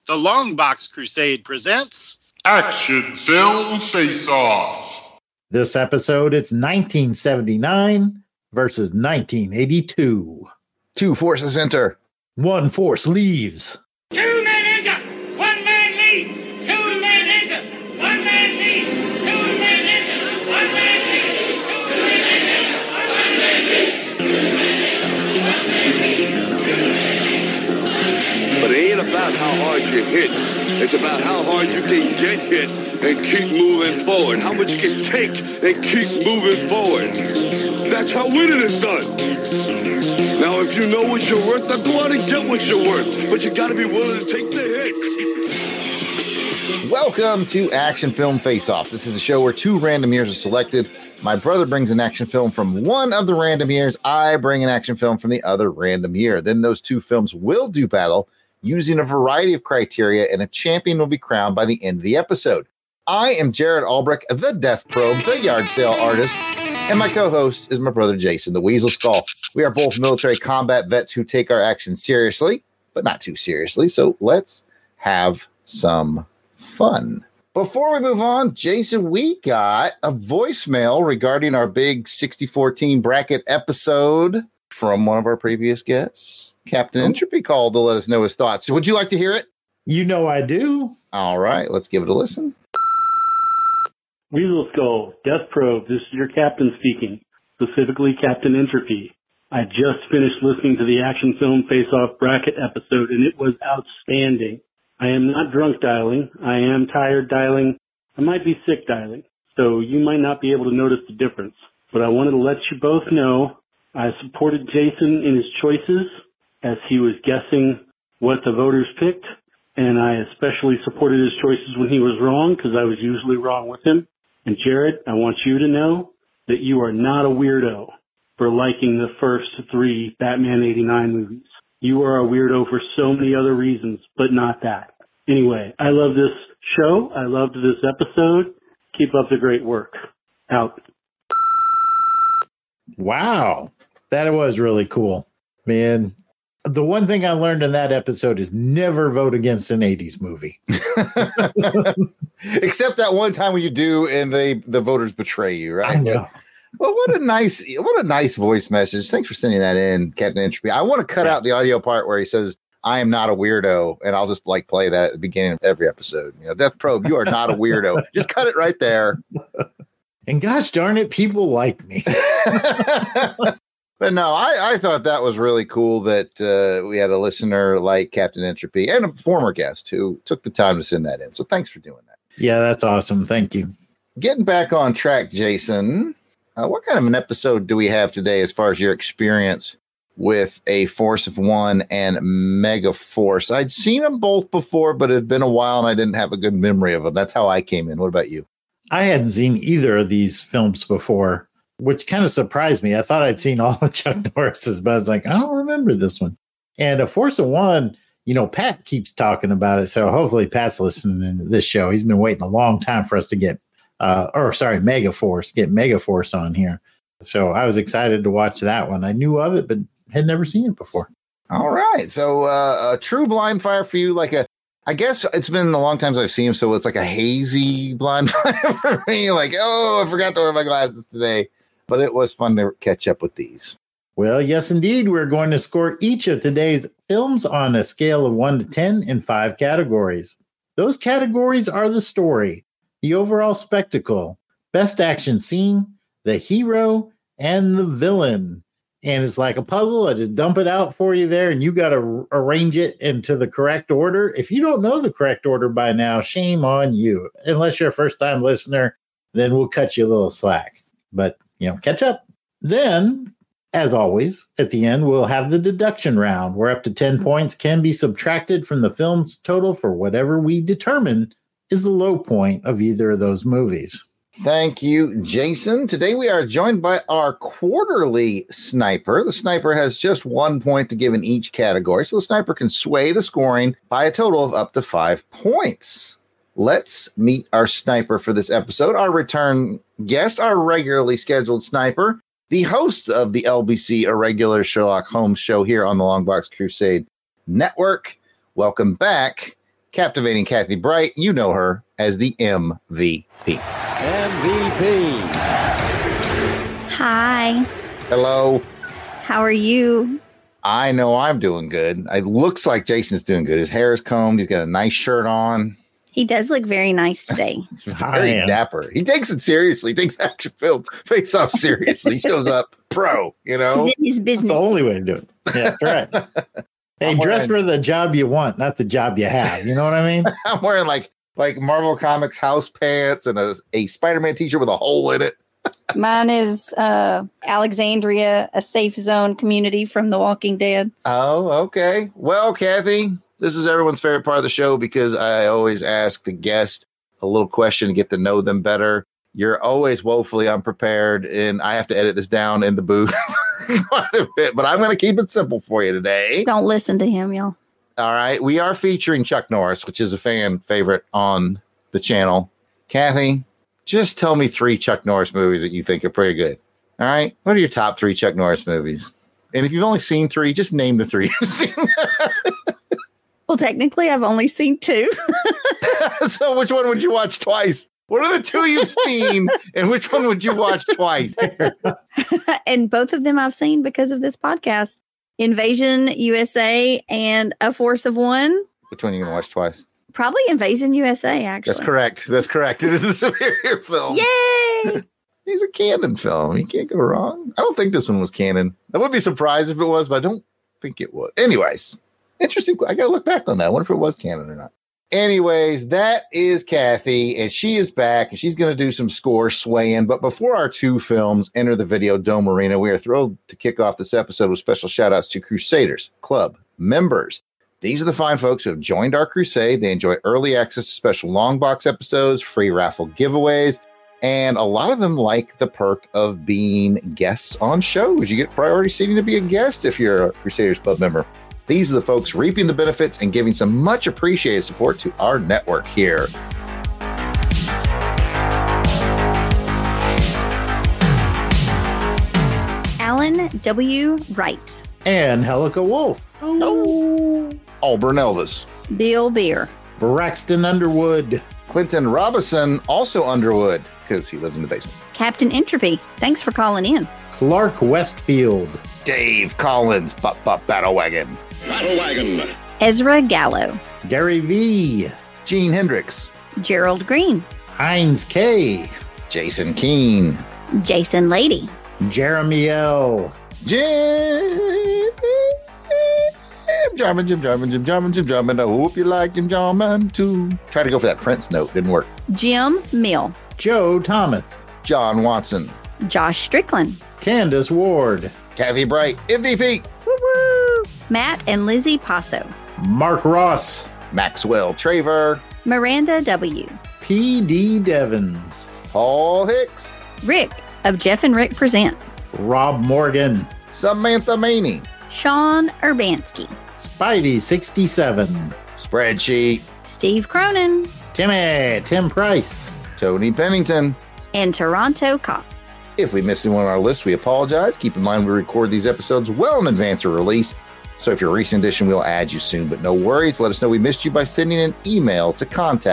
The Longbox Crusade presents Action Film Face-Off. This episode, it's 1979 versus 1982. Two forces enter. One force leaves. 2 men enter, 1 man leaves. 2 men enter, 1 man leaves. 2 men enter, 1 man leaves. 2 men enter, 1 man leaves. But it ain't about how hard you hit. It's about how hard you can get hit and keep moving forward. How much you can take and keep moving forward. That's how winning is done. Now, if you know what you're worth, then go out and get what you're worth. But you got to be willing to take the hits. Welcome to Action Film Face-Off. This is a show where 2 random years are selected. My brother brings an action film from one of the random years. I bring an action film from the other random year. Then those 2 films will do battle using a variety of criteria, and a champion will be crowned by the end of the episode. I am Jared Albrecht, the Death Probe, the yard sale artist, and my co-host is my brother Jason, the Weasel Skull. We are both military combat vets who take our action seriously, but not too seriously, so let's have some fun. Before we move on, Jason, we got a voicemail regarding our big 60-14 bracket episode from one of our previous guests. Captain Entropy called to let us know his thoughts. So would you like to hear it? You know I do. All right, let's give it a listen. Weasel Skull, Death Probe, this is your captain speaking, specifically Captain Entropy. I just finished listening to the Action Film Face-Off bracket episode, and it was outstanding. I am not drunk dialing. I am tired dialing. I might be sick dialing, so you might not be able to notice the difference. But I wanted to let you both know I supported Jason in his choices as he was guessing what the voters picked, and I especially supported his choices when he was wrong, because I was usually wrong with him. And Jared, I want you to know that you are not a weirdo for liking the first 3 Batman 89 movies. You are a weirdo for so many other reasons, but not that. Anyway, I love this show. I loved this episode. Keep up the great work. Out. Wow. That was really cool. Man, the one thing I learned in that episode is never vote against an 80s movie. Except that one time when you do and the voters betray you, right? I know. Well, what a nice voice message. Thanks for sending that in, Captain Entropy. I want to cut out the audio part where he says, I am not a weirdo, and I'll just play that at the beginning of every episode. You know, Death Probe, you are not a weirdo. Just cut it right there. And gosh darn it, people like me. But no, I thought that was really cool that we had a listener like Captain Entropy and a former guest who took the time to send that in. So thanks for doing that. Yeah, that's awesome. Thank you. Getting back on track, Jason, what kind of an episode do we have today as far as your experience with a Force of One and Mega Force? I'd seen them both before, but it had been a while and I didn't have a good memory of them. That's how I came in. What about you? I hadn't seen either of these films before, which kind of surprised me. I thought I'd seen all of Chuck Norris's, but I was like, I don't remember this one. And A Force of One, you know, Pat keeps talking about it. So hopefully Pat's listening to this show. He's been waiting a long time for us to get, Mega Force on here. So I was excited to watch that one. I knew of it, but had never seen it before. All right. So a true blind fire for you, I guess it's been a long time since I've seen him, so it's like a hazy blind fire for me. Like, oh, I forgot to wear my glasses today. But it was fun to catch up with these. Well, yes, indeed. We're going to score each of today's films on a scale of 1 to 10 in 5 categories. Those categories are the story, the overall spectacle, best action scene, the hero, and the villain. And it's like a puzzle. I just dump it out for you there, and you got to arrange it into the correct order. If you don't know the correct order by now, shame on you. Unless you're a first-time listener, then we'll cut you a little slack. But, you know, catch up. Then, as always, at the end, we'll have the deduction round, where up to 10 points can be subtracted from the film's total for whatever we determine is the low point of either of those movies. Thank you, Jason. Today we are joined by our quarterly sniper. The sniper has just 1 point to give in each category, so the sniper can sway the scoring by a total of up to 5 points. Let's meet our sniper for this episode, our return guest, our regularly scheduled sniper, the host of the LBC Irregular Sherlock Holmes show here on the Longbox Crusade Network. Welcome back, captivating Kathy Bright. You know her as the MVP. MVP. Hi. Hello. How are you? I know I'm doing good. It looks like Jason's doing good. His hair is combed. He's got a nice shirt on. He does look very nice today. He's very dapper. He takes it seriously. He takes action film face off seriously. He shows up pro, you know? He's in his business. That's the only way to do it. Yeah, that's right. Hey, dress for the job you want, not the job you have. You know what I mean? I'm wearing like Marvel Comics house pants and a Spider-Man t-shirt with a hole in it. Mine is Alexandria, a safe zone community from The Walking Dead. Oh, okay. Well, Kathy, this is everyone's favorite part of the show because I always ask the guest a little question to get to know them better. You're always woefully unprepared, and I have to edit this down in the booth quite a bit, but I'm going to keep it simple for you today. Don't listen to him, y'all. All right. We are featuring Chuck Norris, which is a fan favorite on the channel. Kathy, just tell me 3 Chuck Norris movies that you think are pretty good. All right. What are your top 3 Chuck Norris movies? And if you've only seen 3, just name the 3 you've seen. Well, technically, I've only seen 2. So which one would you watch twice? What are the 2 you've seen, and which one would you watch twice? And both of them I've seen because of this podcast. Invasion USA and A Force of One. Which one are you going to watch twice? Probably Invasion USA, actually. That's correct. It is the superior film. Yay! It's a canon film. You can't go wrong. I don't think this one was canon. I would be surprised if it was, but I don't think it was. Anyways, interesting. I got to look back on that. I wonder if it was canon or not. Anyways, that is Kathy, and she is back, and she's going to do some score swaying. But before our 2 films enter the Video Dome Arena, we are thrilled to kick off this episode with special shout-outs to Crusaders Club members. These are the fine folks who have joined our crusade. They enjoy early access to special long box episodes, free raffle giveaways, and a lot of them like the perk of being guests on shows. You get priority seating to be a guest if you're a Crusaders Club member. These are the folks reaping the benefits and giving some much appreciated support to our network here. Alan W. Wright. And Helica Wolf. Oh. Auburn Elvis. Bill Beer. Braxton Underwood. Clinton Robinson, also Underwood, because he lives in the basement. Captain Entropy. Thanks for calling in. Clark Westfield. Dave Collins, Battle Wagon. Battle Wagon. Ezra Gallo. Gary V. Gene Hendricks. Gerald Green. Heinz K. Jason Keene. Jason Lady. Jeremy L. Jim Jarman. I hope you like Jim Jarman too. Tried to go for that Prince note. Didn't work. Jim Mill. Joe Thomas. John Watson. Josh Strickland. Candace Ward. Kathy Bright. MVP. Woo-woo. Matt and Lizzie Passo. Mark Ross. Maxwell Traver. Miranda W. P.D. Devons. Paul Hicks. Rick of Jeff and Rick Present. Rob Morgan. Samantha Maney. Sean Urbanski. Spidey 67. Spreadsheet. Steve Cronin. Tim Price. Tony Pennington. And Toronto Cop. If we missed anyone on our list, we apologize. Keep in mind we record these episodes well in advance of release. So if you're a recent edition, we'll add you soon. But no worries. Let us know we missed you by sending an email to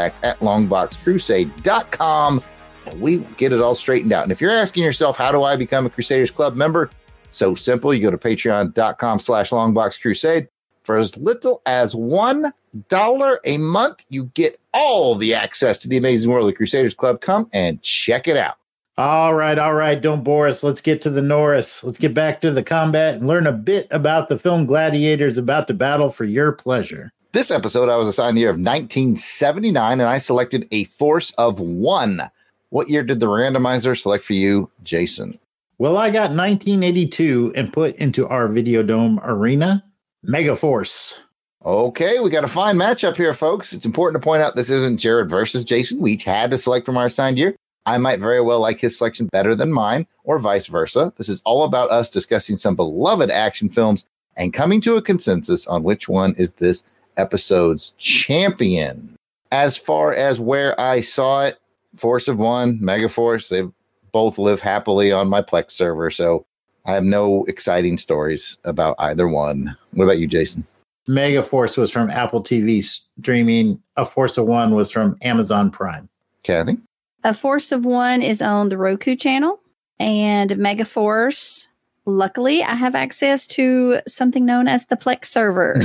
contact@longboxcrusade.com. And we will get it all straightened out. And if you're asking yourself, how do I become a Crusaders Club member? So simple. You go to patreon.com/longboxcrusade. For as little as $1 a month, you get all the access to the amazing world of Crusaders Club. Come and check it out. All right. Don't bore us. Let's get to the Norris. Let's get back to the combat and learn a bit about the film gladiators about to battle for your pleasure. This episode, I was assigned the year of 1979, and I selected A Force of One. What year did the randomizer select for you, Jason? Well, I got 1982 and put into our Videodome arena, Megaforce. Okay, we got a fine matchup here, folks. It's important to point out this isn't Jared versus Jason. We each had to select from our assigned year. I might very well like his selection better than mine, or vice versa. This is all about us discussing some beloved action films and coming to a consensus on which one is this episode's champion. As far as where I saw it, Force of One, Megaforce, they both live happily on my Plex server, so I have no exciting stories about either one. What about you, Jason? Megaforce was from Apple TV streaming. A Force of One was from Amazon Prime. Kathy? A Force of One is on the Roku channel, and Megaforce, luckily, I have access to something known as the Plex server.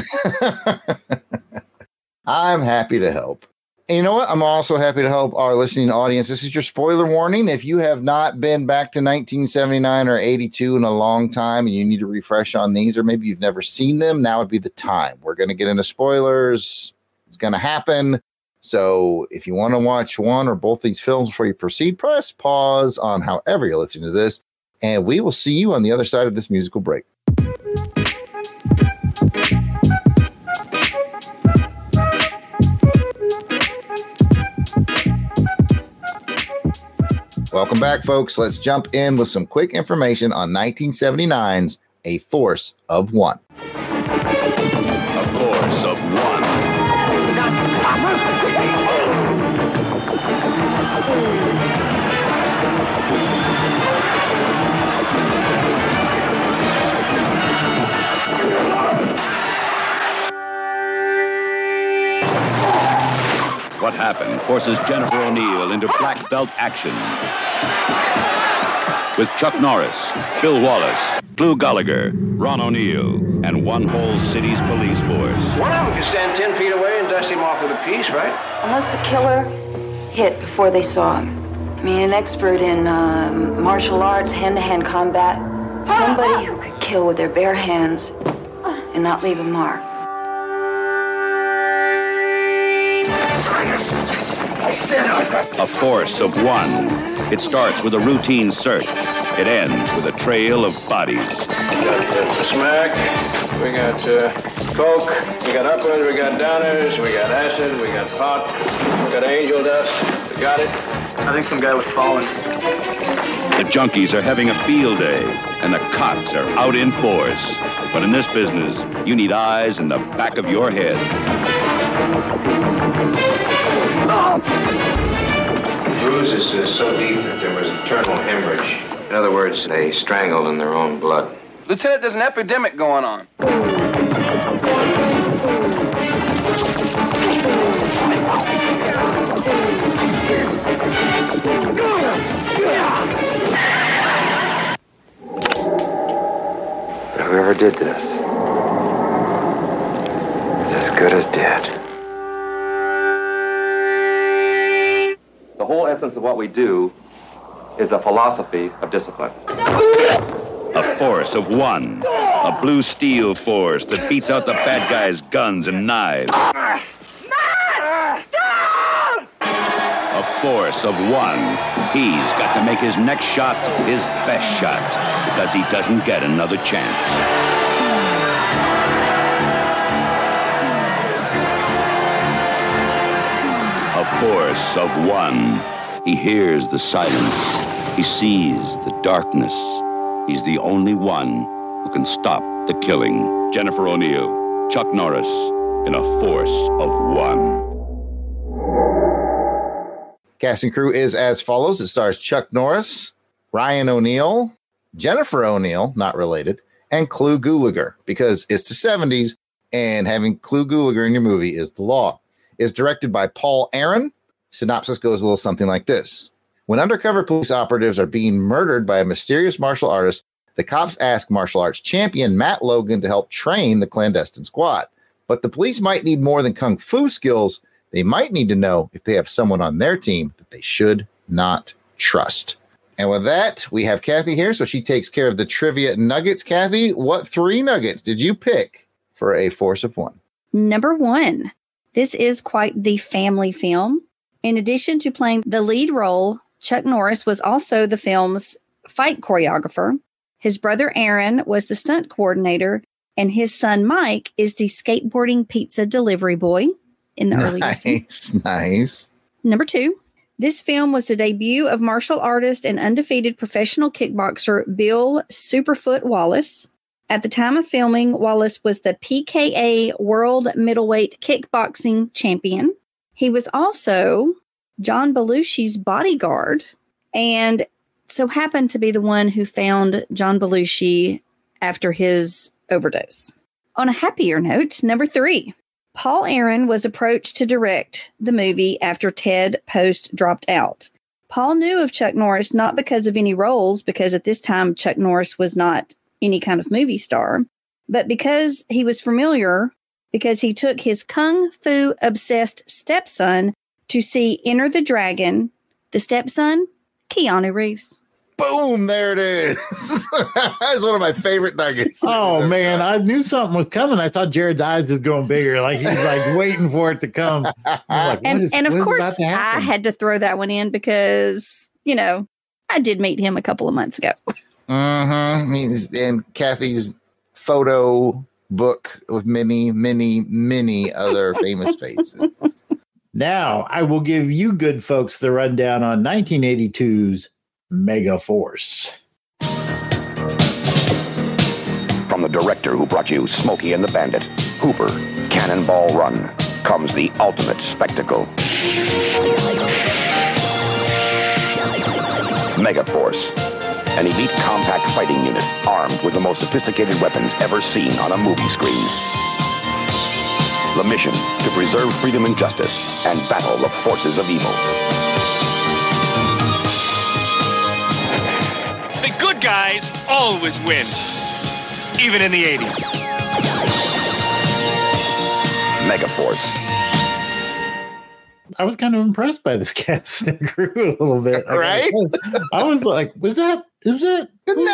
I'm happy to help. And you know what? I'm also happy to help our listening audience. This is your spoiler warning. If you have not been back to 1979 or 82 in a long time and you need to refresh on these, or maybe you've never seen them, now would be the time. We're going to get into spoilers. It's going to happen. So if you want to watch one or both these films before you proceed, press pause on however you're listening to this, and we will see you on the other side of this musical break. Welcome back, folks. Let's jump in with some quick information on 1979's A Force of One. A Force of One. What happened forces Jennifer O'Neill into black belt action. With Chuck Norris, Bill Wallace, Clu Gallagher, Ron O'Neill, and one whole city's police force. One of them can stand 10 feet away and dust him off with a piece, right? Unless the killer hit before they saw him. I mean, an expert in martial arts, hand-to-hand combat. Somebody who could kill with their bare hands and not leave a mark. A Force of One. It starts with a routine search. It ends with a trail of bodies. We got smack, we got coke, we got uppers, we got downers, we got acid, we got pot, we got angel dust. We got it. I think some guy was falling. The junkies are having a field day, and the cops are out in force. But in this business, you need eyes in the back of your head. The bruise is so deep that there was internal hemorrhage. In other words, they strangled in their own blood. Lieutenant, there's an epidemic going on. Whoever did this is as good as dead. The whole essence of what we do is a philosophy of discipline. A Force of One. A blue steel force that beats out the bad guys' guns and knives. A Force of One. He's got to make his next shot his best shot because he doesn't get another chance. A Force of One. He hears the silence. He sees the darkness. He's the only one who can stop the killing. Jennifer O'Neill, Chuck Norris, in A Force of One. Cast and crew is as follows. It stars Chuck Norris, Ryan O'Neill, Jennifer O'Neill, not related, and Clu Gallagher, because it's the 70s, and having Clu Gallagher in your movie is the law. It's directed by Paul Aaron. Synopsis goes a little something like this. When undercover police operatives are being murdered by a mysterious martial artist, the cops ask martial arts champion Matt Logan to help train the clandestine squad. But the police might need more than kung fu skills. They might need to know if they have someone on their team that they should not trust. And with that, we have Kathy here, so she takes care of the trivia nuggets. Kathy, what 3 nuggets did you pick for A Force of One? Number 1. This is quite the family film. In addition to playing the lead role, Chuck Norris was also the film's fight choreographer. His brother Aaron was the stunt coordinator, and his son Mike is the skateboarding pizza delivery boy in the early Nice, nice. Number 2. This film was the debut of martial artist and undefeated professional kickboxer Bill Superfoot Wallace. At the time of filming, Wallace was the PKA World Middleweight Kickboxing Champion. He was also John Belushi's bodyguard and so happened to be the one who found John Belushi after his overdose. On a happier note, number 3. Paul Aaron was approached to direct the movie after Ted Post dropped out. Paul knew of Chuck Norris not because of any roles, because at this time Chuck Norris was not any kind of movie star, but because he was familiar because he took his kung fu obsessed stepson to see Enter the Dragon. The stepson, Keanu Reeves. Boom, there it is. That's one of my favorite nuggets. Oh, man, I knew something was coming. I saw Jared's eyes just growing bigger, like he's like waiting for it to come. Like, and of course, I had to throw that one in because, you know, I did meet him a couple of months ago. Mm-hmm. And Kathy's photo book with many, many, many other famous faces. Now, I will give you good folks the rundown on 1982's Megaforce. From the director who brought you Smokey and the Bandit, Hooper, Cannonball Run, comes the ultimate spectacle. Megaforce, an elite compact fighting unit armed with the most sophisticated weapons ever seen on a movie screen. The mission, to preserve freedom and justice and battle the forces of evil. The good guys always win, even in the 80s. Megaforce. I was kind of impressed by this cast and crew a little bit. Right? I was like, isn't that?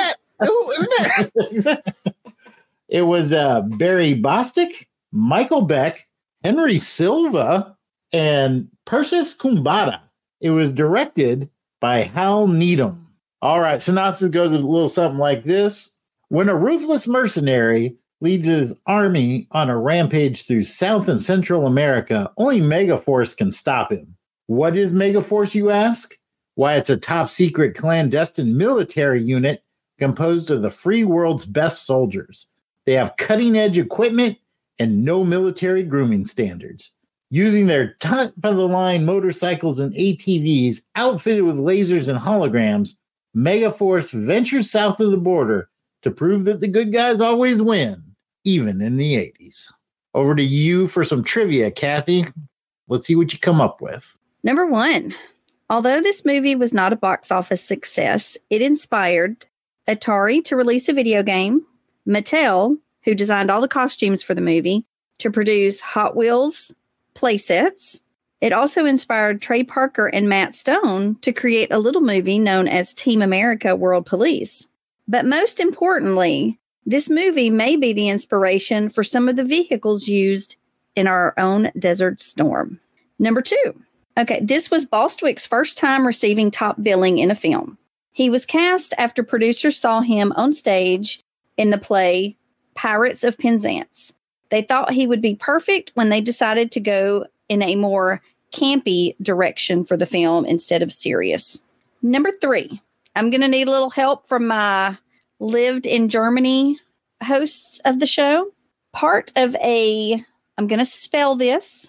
It was Barry Bostic, Michael Beck, Henry Silva, and Persis Kumbada. It was directed by Hal Needham. All right, synopsis goes a little something like this. When a ruthless mercenary leads his army on a rampage through South and Central America, only Megaforce can stop him. What is Megaforce, you ask? Why, it's a top-secret clandestine military unit composed of the free world's best soldiers. They have cutting-edge equipment and no military grooming standards. Using their top-of-the-line motorcycles and ATVs outfitted with lasers and holograms, Megaforce ventures south of the border to prove that the good guys always win, even in the 80s. Over to you for some trivia, Kathy. Let's see what you come up with. Number 1. Although this movie was not a box office success, it inspired Atari to release a video game, Mattel, who designed all the costumes for the movie, to produce Hot Wheels playsets. It also inspired Trey Parker and Matt Stone to create a little movie known as Team America World Police. But most importantly, this movie may be the inspiration for some of the vehicles used in our own Desert Storm. Number 2. Okay, this was Bostwick's first time receiving top billing in a film. He was cast after producers saw him on stage in the play Pirates of Penzance. They thought he would be perfect when they decided to go in a more campy direction for the film instead of serious. Number 3. I'm going to need a little help from my lived in Germany hosts of the show. Part of I'm going to spell this,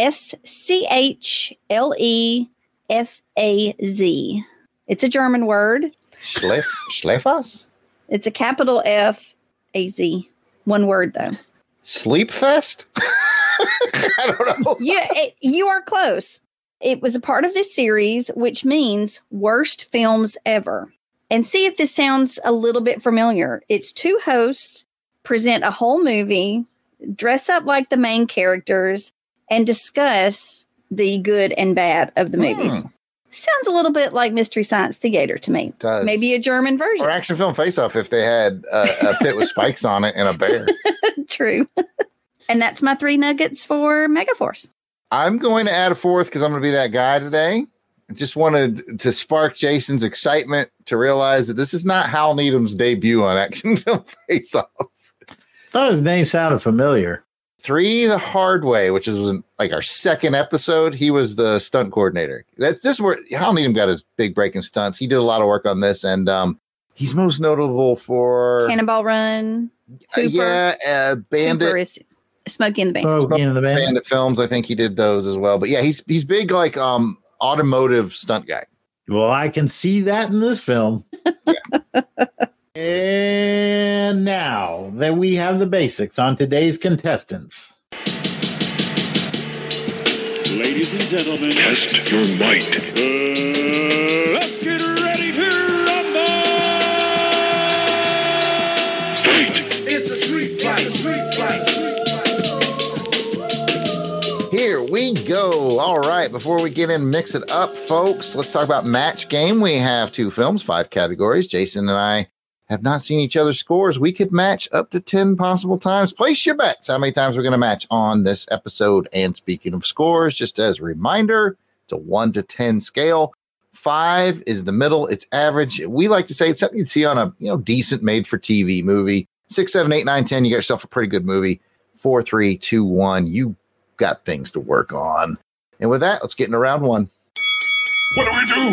Schlefaz. It's a German word. Schlefaz? It's a capital F-A-Z. One word, though. Sleepfest? I don't know. Yeah, you are close. It was a part of this series, which means worst films ever. And see if this sounds a little bit familiar. It's 2 hosts present a whole movie, dress up like the main characters, and discuss the good and bad of the movies. Sounds a little bit like Mystery Science Theater to me. It does. Maybe a German version. Or Action Film Face-Off if they had a pit with spikes on it and a bear. True. And that's my 3 nuggets for Megaforce. I'm going to add a 4th because I'm going to be that guy today. I just wanted to spark Jason's excitement to realize that this is not Hal Needham's debut on Action Film Face-Off. Thought his name sounded familiar. 3 The Hard Way, which was like our 2nd episode. He was the stunt coordinator. This is where Hal Needham got his big break in stunts. He did a lot of work on this, and he's most notable for Cannonball Run. Hooper. Bandit. Hooper is Smokey and the Bandit. Smokey and the Bandit. Bandit films. I think he did those as well. But yeah, he's big like automotive stunt guy. Well, I can see that in this film. And now that we have the basics on today's contestants. Ladies and gentlemen, Test your might. Let's get ready to rumble! It's a street fight, Here we go. All right. Before we get in, mix it up, folks. Let's talk about match game. We have 2 films, 5 categories. Jason and I have not seen each other's scores. We could match up to 10 possible times. Place your bets. How many times we're going to match on this episode? And speaking of scores, just as a reminder, it's a 1 to 10 scale. 5 is the middle. It's average. We like to say it's something you'd see on a decent made-for-TV movie. 6, 7, 8, 9, 10. You got yourself a pretty good movie. 4, 3, 2, 1. You got things to work on. And with that, let's get into round 1. What do we do?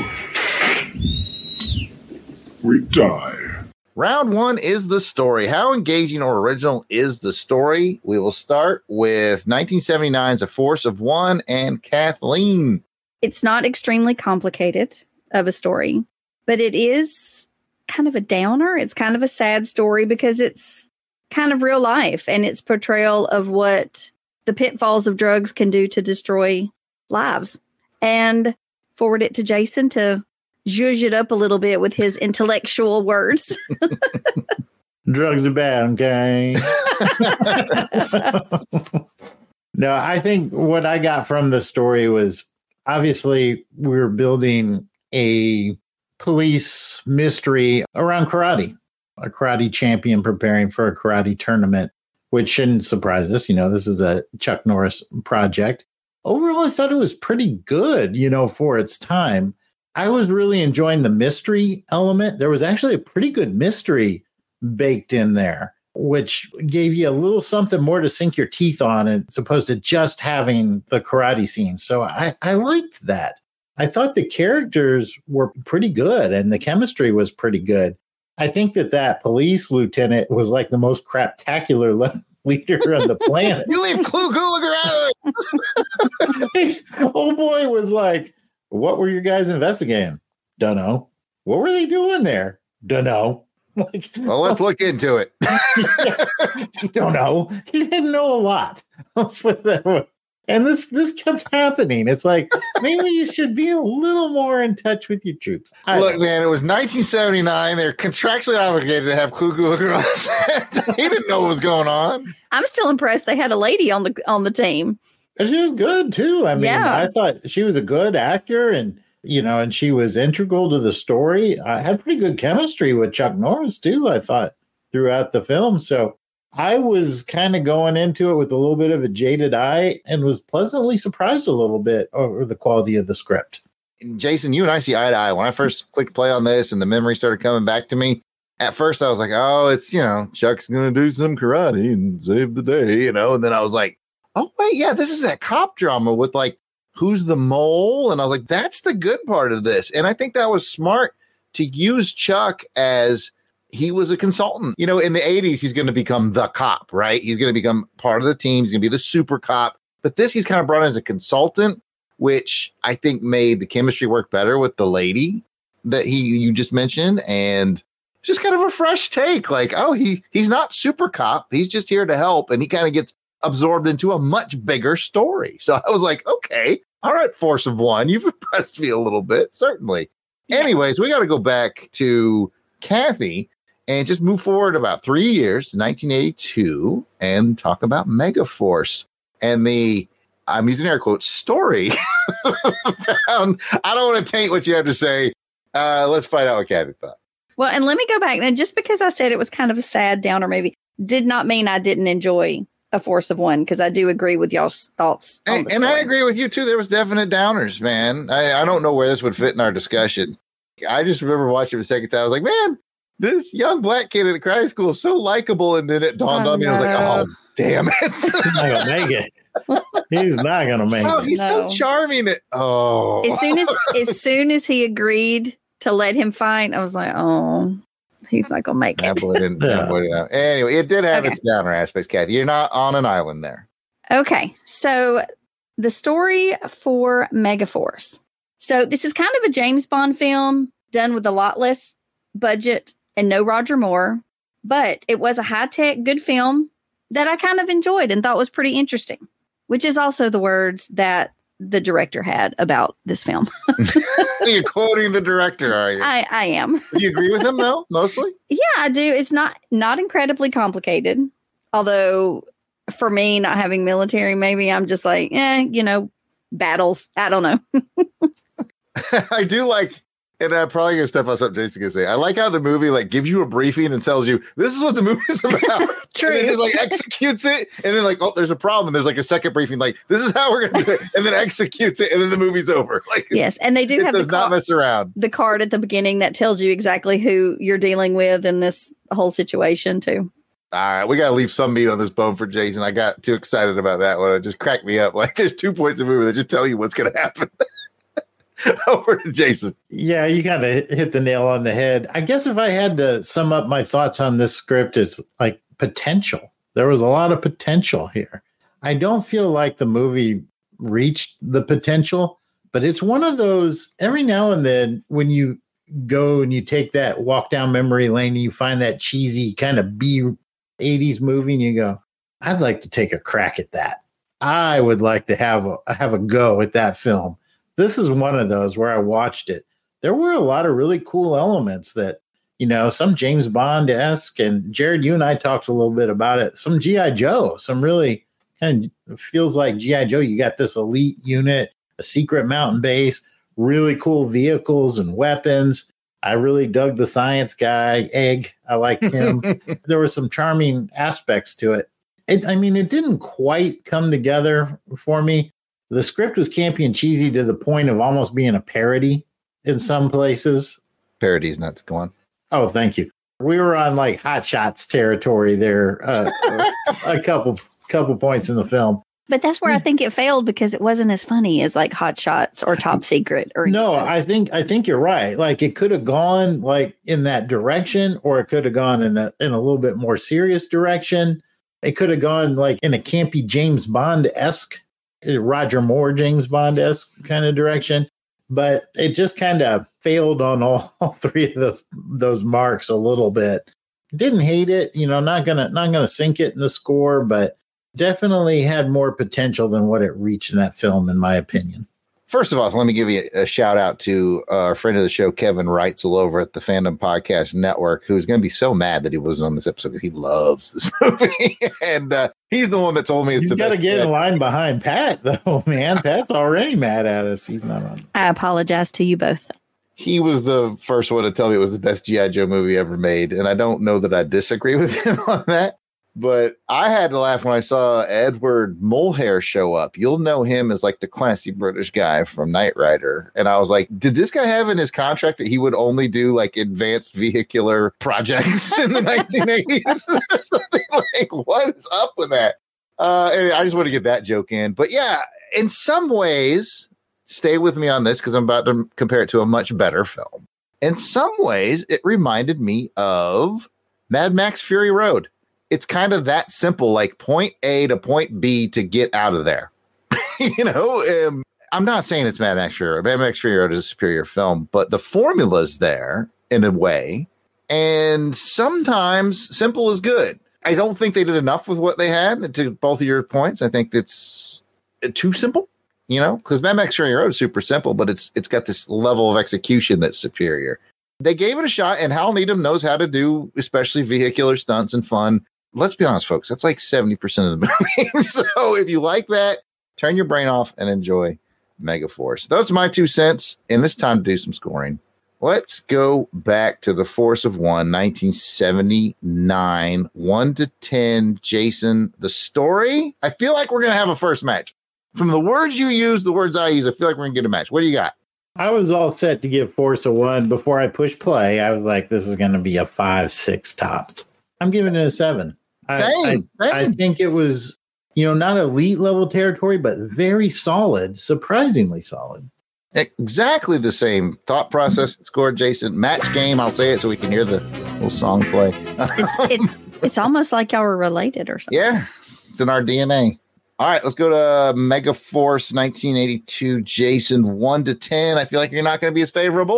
We die. Round 1 is the story. How engaging or original is the story? We will start with 1979's A Force of One and Kathleen. It's not extremely complicated of a story, but it is kind of a downer. It's kind of a sad story because it's kind of real life and its portrayal of what the pitfalls of drugs can do to destroy lives. And forward it to Jason to zhuzh it up a little bit with his intellectual words. Drugs are bad, okay? No, I think what I got from the story was obviously we were building a police mystery around karate, a karate champion preparing for a karate tournament, which shouldn't surprise us. This is a Chuck Norris project. Overall, I thought it was pretty good, for its time. I was really enjoying the mystery element. There was actually a pretty good mystery baked in there, which gave you a little something more to sink your teeth on as opposed to just having the karate scene. So I liked that. I thought the characters were pretty good and the chemistry was pretty good. I think that police lieutenant was like the most craptacular leader on the planet. You leave Clu Gulager out. Old boy was like, what were you guys investigating? Dunno. What were they doing there? Dunno. Well, let's look into it. Don't know. He didn't know a lot. Let's put it that way. And this kept happening. It's like, maybe you should be a little more in touch with your troops. Look, man, it was 1979. They're contractually obligated to have Clu Gulager on set. He didn't know what was going on. I'm still impressed they had a lady on the team. And she was good too. I mean, yeah. I thought she was a good actor and she was integral to the story. I had pretty good chemistry with Chuck Norris too, I thought, throughout the film. So I was kind of going into it with a little bit of a jaded eye and was pleasantly surprised a little bit over the quality of the script. Jason, you and I see eye to eye. When I first clicked play on this and the memory started coming back to me, at first I was like, oh, it's, Chuck's going to do some karate and save the day, and then I was like, oh, wait, yeah, this is that cop drama with like, who's the mole? And I was like, that's the good part of this. And I think that was smart to use Chuck as he was a consultant. In the 80s, he's going to become the cop, right? He's going to become part of the team. He's going to be the super cop. But this, he's kind of brought in as a consultant, which I think made the chemistry work better with the lady that you just mentioned. And it's just kind of a fresh take. Like, oh, he's not super cop. He's just here to help. And he kind of gets absorbed into a much bigger story. So I was like, okay, all right, Force of One, you've impressed me a little bit, certainly. Yeah. Anyways, we got to go back to Kathy and just move forward about 3 years to 1982 and talk about Megaforce and the, I'm using air quotes, story. I don't want to taint what you have to say. Let's find out what Kathy thought. Well, and let me go back. And just because I said it was kind of a sad downer movie did not mean I didn't enjoy A Force of One, because I do agree with y'all's thoughts. And I agree with you, too. There was definite downers, man. I don't know where this would fit in our discussion. I just remember watching it the second time. I was like, man, this young black kid at the karate school is so likable. And then it dawned on me. I was like, oh, damn it. He's not going to make it. He's not going to make it. He's so charming. As soon as he agreed to let him fight, I was like, oh, he's not going to make it. Anyway, it did have its downer aspects, Kathy. You're not on an island there. Okay. So the story for Megaforce. So this is kind of a James Bond film done with a lot less budget and no Roger Moore, but it was a high-tech, good film that I kind of enjoyed and thought was pretty interesting, which is also the words that the director had about this film. You're quoting the director, are you? I am. Do you agree with him, though, mostly? Yeah, I do. It's not incredibly complicated, although for me, not having military, maybe I'm just like, battles. I don't know. I do like, and I'm probably going to step on something Jason can say. I like how the movie like gives you a briefing and tells you this is what the movie's about. True. And then just like executes it, and then like, oh, there's a problem. And there's like a second briefing, like this is how we're going to do it, and then executes it, and then the movie's over. Like, yes, and they do have does not mess around. The card at the beginning that tells you exactly who you're dealing with in this whole situation too. All right, we got to leave some meat on this bone for Jason. I got too excited about that one. It just cracked me up. Like there's 2 points in the movie that just tell you what's going to happen. Over to Jason. Yeah, you kind of hit the nail on the head. I guess if I had to sum up my thoughts on this script, it's like potential. There was a lot of potential here. I don't feel like the movie reached the potential, but it's one of those every now and then when you go and you take that walk down memory lane and you find that cheesy kind of B 80s movie and you go, I'd like to take a crack at that. I would like to have a go at that film. This is one of those where I watched it. There were a lot of really cool elements that, some James Bond-esque, and Jared, you and I talked a little bit about it. Some G.I. Joe, some really kind of feels like G.I. Joe. You got this elite unit, a secret mountain base, really cool vehicles and weapons. I really dug the science guy, Egg. I liked him. There were some charming aspects to it. It didn't quite come together for me. The script was campy and cheesy to the point of almost being a parody in some places. Parody's nuts. Go on. Oh, thank you. We were on like Hot Shots territory there a couple points in the film. But that's where I think it failed because it wasn't as funny as like Hot Shots or Top Secret. Or no, I think you're right. Like it could have gone like in that direction, or it could have gone in a little bit more serious direction. It could have gone like in a campy James Bond-esque, Roger Moore James Bond-esque kind of direction. But it just kind of failed on all three of those marks a little bit. Didn't hate it, not gonna sink it in the score, but definitely had more potential than what it reached in that film, in my opinion. First of all, let me give you a shout out to our friend of the show, Kevin Reitzel over at the Fandom Podcast Network, who's going to be so mad that he wasn't on this episode because he loves this movie. And he's the one that told me it's the best. He's got to get in line behind Pat, though, man. Pat's already mad at us. He's not on. I apologize to you both. He was the first one to tell me it was the best G.I. Joe movie ever made. And I don't know that I disagree with him on that. But I had to laugh when I saw Edward Mulhare show up. You'll know him as like the classy British guy from Knight Rider. And I was like, did this guy have in his contract that he would only do like advanced vehicular projects in the 1980s or something? Like, what is up with that? And I just want to get that joke in. But yeah, in some ways, stay with me on this because I'm about to compare it to a much better film. In some ways, it reminded me of Mad Max Fury Road. It's kind of that simple, like point A to point B to get out of there. I'm not saying it's Mad Max Fury Road. Mad Max Fury Road is a superior film, but the formula's there in a way. And sometimes simple is good. I don't think they did enough with what they had. To both of your points, I think it's too simple, because Mad Max Fury Road is super simple, but it's got this level of execution that's superior. They gave it a shot, and Hal Needham knows how to do especially vehicular stunts and fun. Let's be honest, folks, that's like 70% of the movie. So if you like that, turn your brain off and enjoy Megaforce. Those are my 2 cents, and it's time to do some scoring. Let's go back to The Force of One, 1979, 1 to 10. Jason, the story. I feel like we're going to have a first match. From the words you use, the words I use, I feel like we're going to get a match. What do you got? I was all set to give Force of One. Before I push play, I was like, this is going to be a 5-6 tops. I'm giving it a 7. Same. I think it was, not elite level territory, but very solid, surprisingly solid. Exactly the same thought process. Scored, Jason. Match game. I'll say it so we can hear the little song play. It's almost like y'all were related or something. Yeah, it's in our DNA. All right, let's go to Megaforce 1982. Jason, 1 to 10. I feel like you're not going to be as favorable.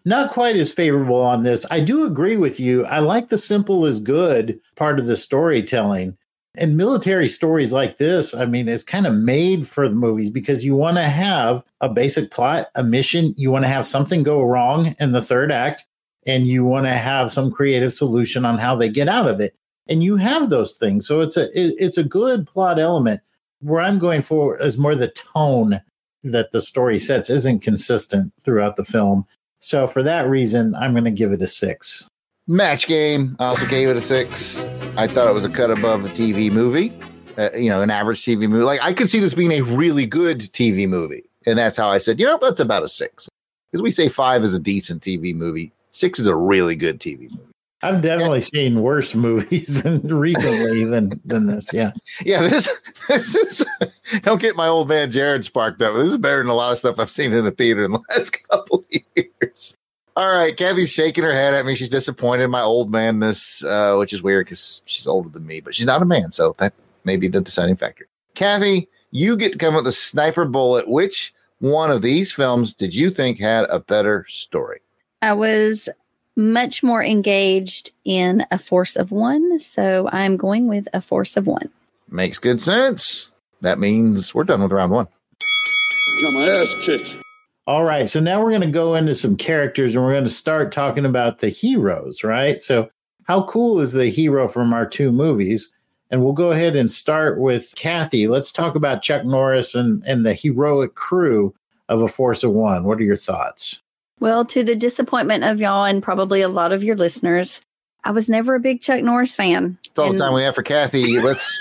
not quite as favorable on this. I do agree with you. I like the simple is good part of the storytelling. And military stories like this, I mean, it's kind of made for the movies because you want to have a basic plot, a mission. You want to have something go wrong in the third act, and you want to have some creative solution on how they get out of it. And you have those things. So it's a good plot element. Where I'm going for is more the tone that the story sets isn't consistent throughout the film. So for that reason, I'm going to give it a 6. Match Game. I also gave it a 6. I thought it was a cut above a TV movie, an average TV movie. Like, I could see this being a really good TV movie. And that's how I said, that's about a 6. Because we say 5 is a decent TV movie. 6 is a really good TV movie. I've definitely seen worse movies recently than this. Yeah. Yeah. This is, don't get my old man Jared sparked up. This is better than a lot of stuff I've seen in the theater in the last couple of years. All right. Kathy's shaking her head at me. She's disappointed in my old manness, which is weird because she's older than me, but she's not a man. So that may be the deciding factor. Kathy, you get to come with a sniper bullet. Which one of these films did you think had a better story? I was much more engaged in A Force of One, so I'm going with A Force of One. Makes good sense. That means we're done with round 1. Got my ass kicked. All right, so now we're going to go into some characters, and we're going to start talking about the heroes, right? So how cool is the hero from our 2 movies? And we'll go ahead and start with Kathy. Let's talk about Chuck Norris and the heroic crew of A Force of One. What are your thoughts? Well, to the disappointment of y'all and probably a lot of your listeners, I was never a big Chuck Norris fan. It's all the time we have for Kathy. Let's.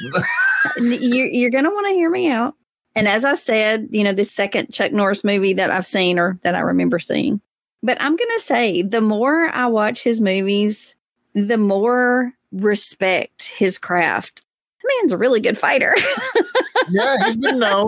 You're going to want to hear me out. And as I said, this second Chuck Norris movie that I've seen or that I remember seeing. But I'm going to say the more I watch his movies, the more respect his craft. The man's a really good fighter. Yeah, he's been known.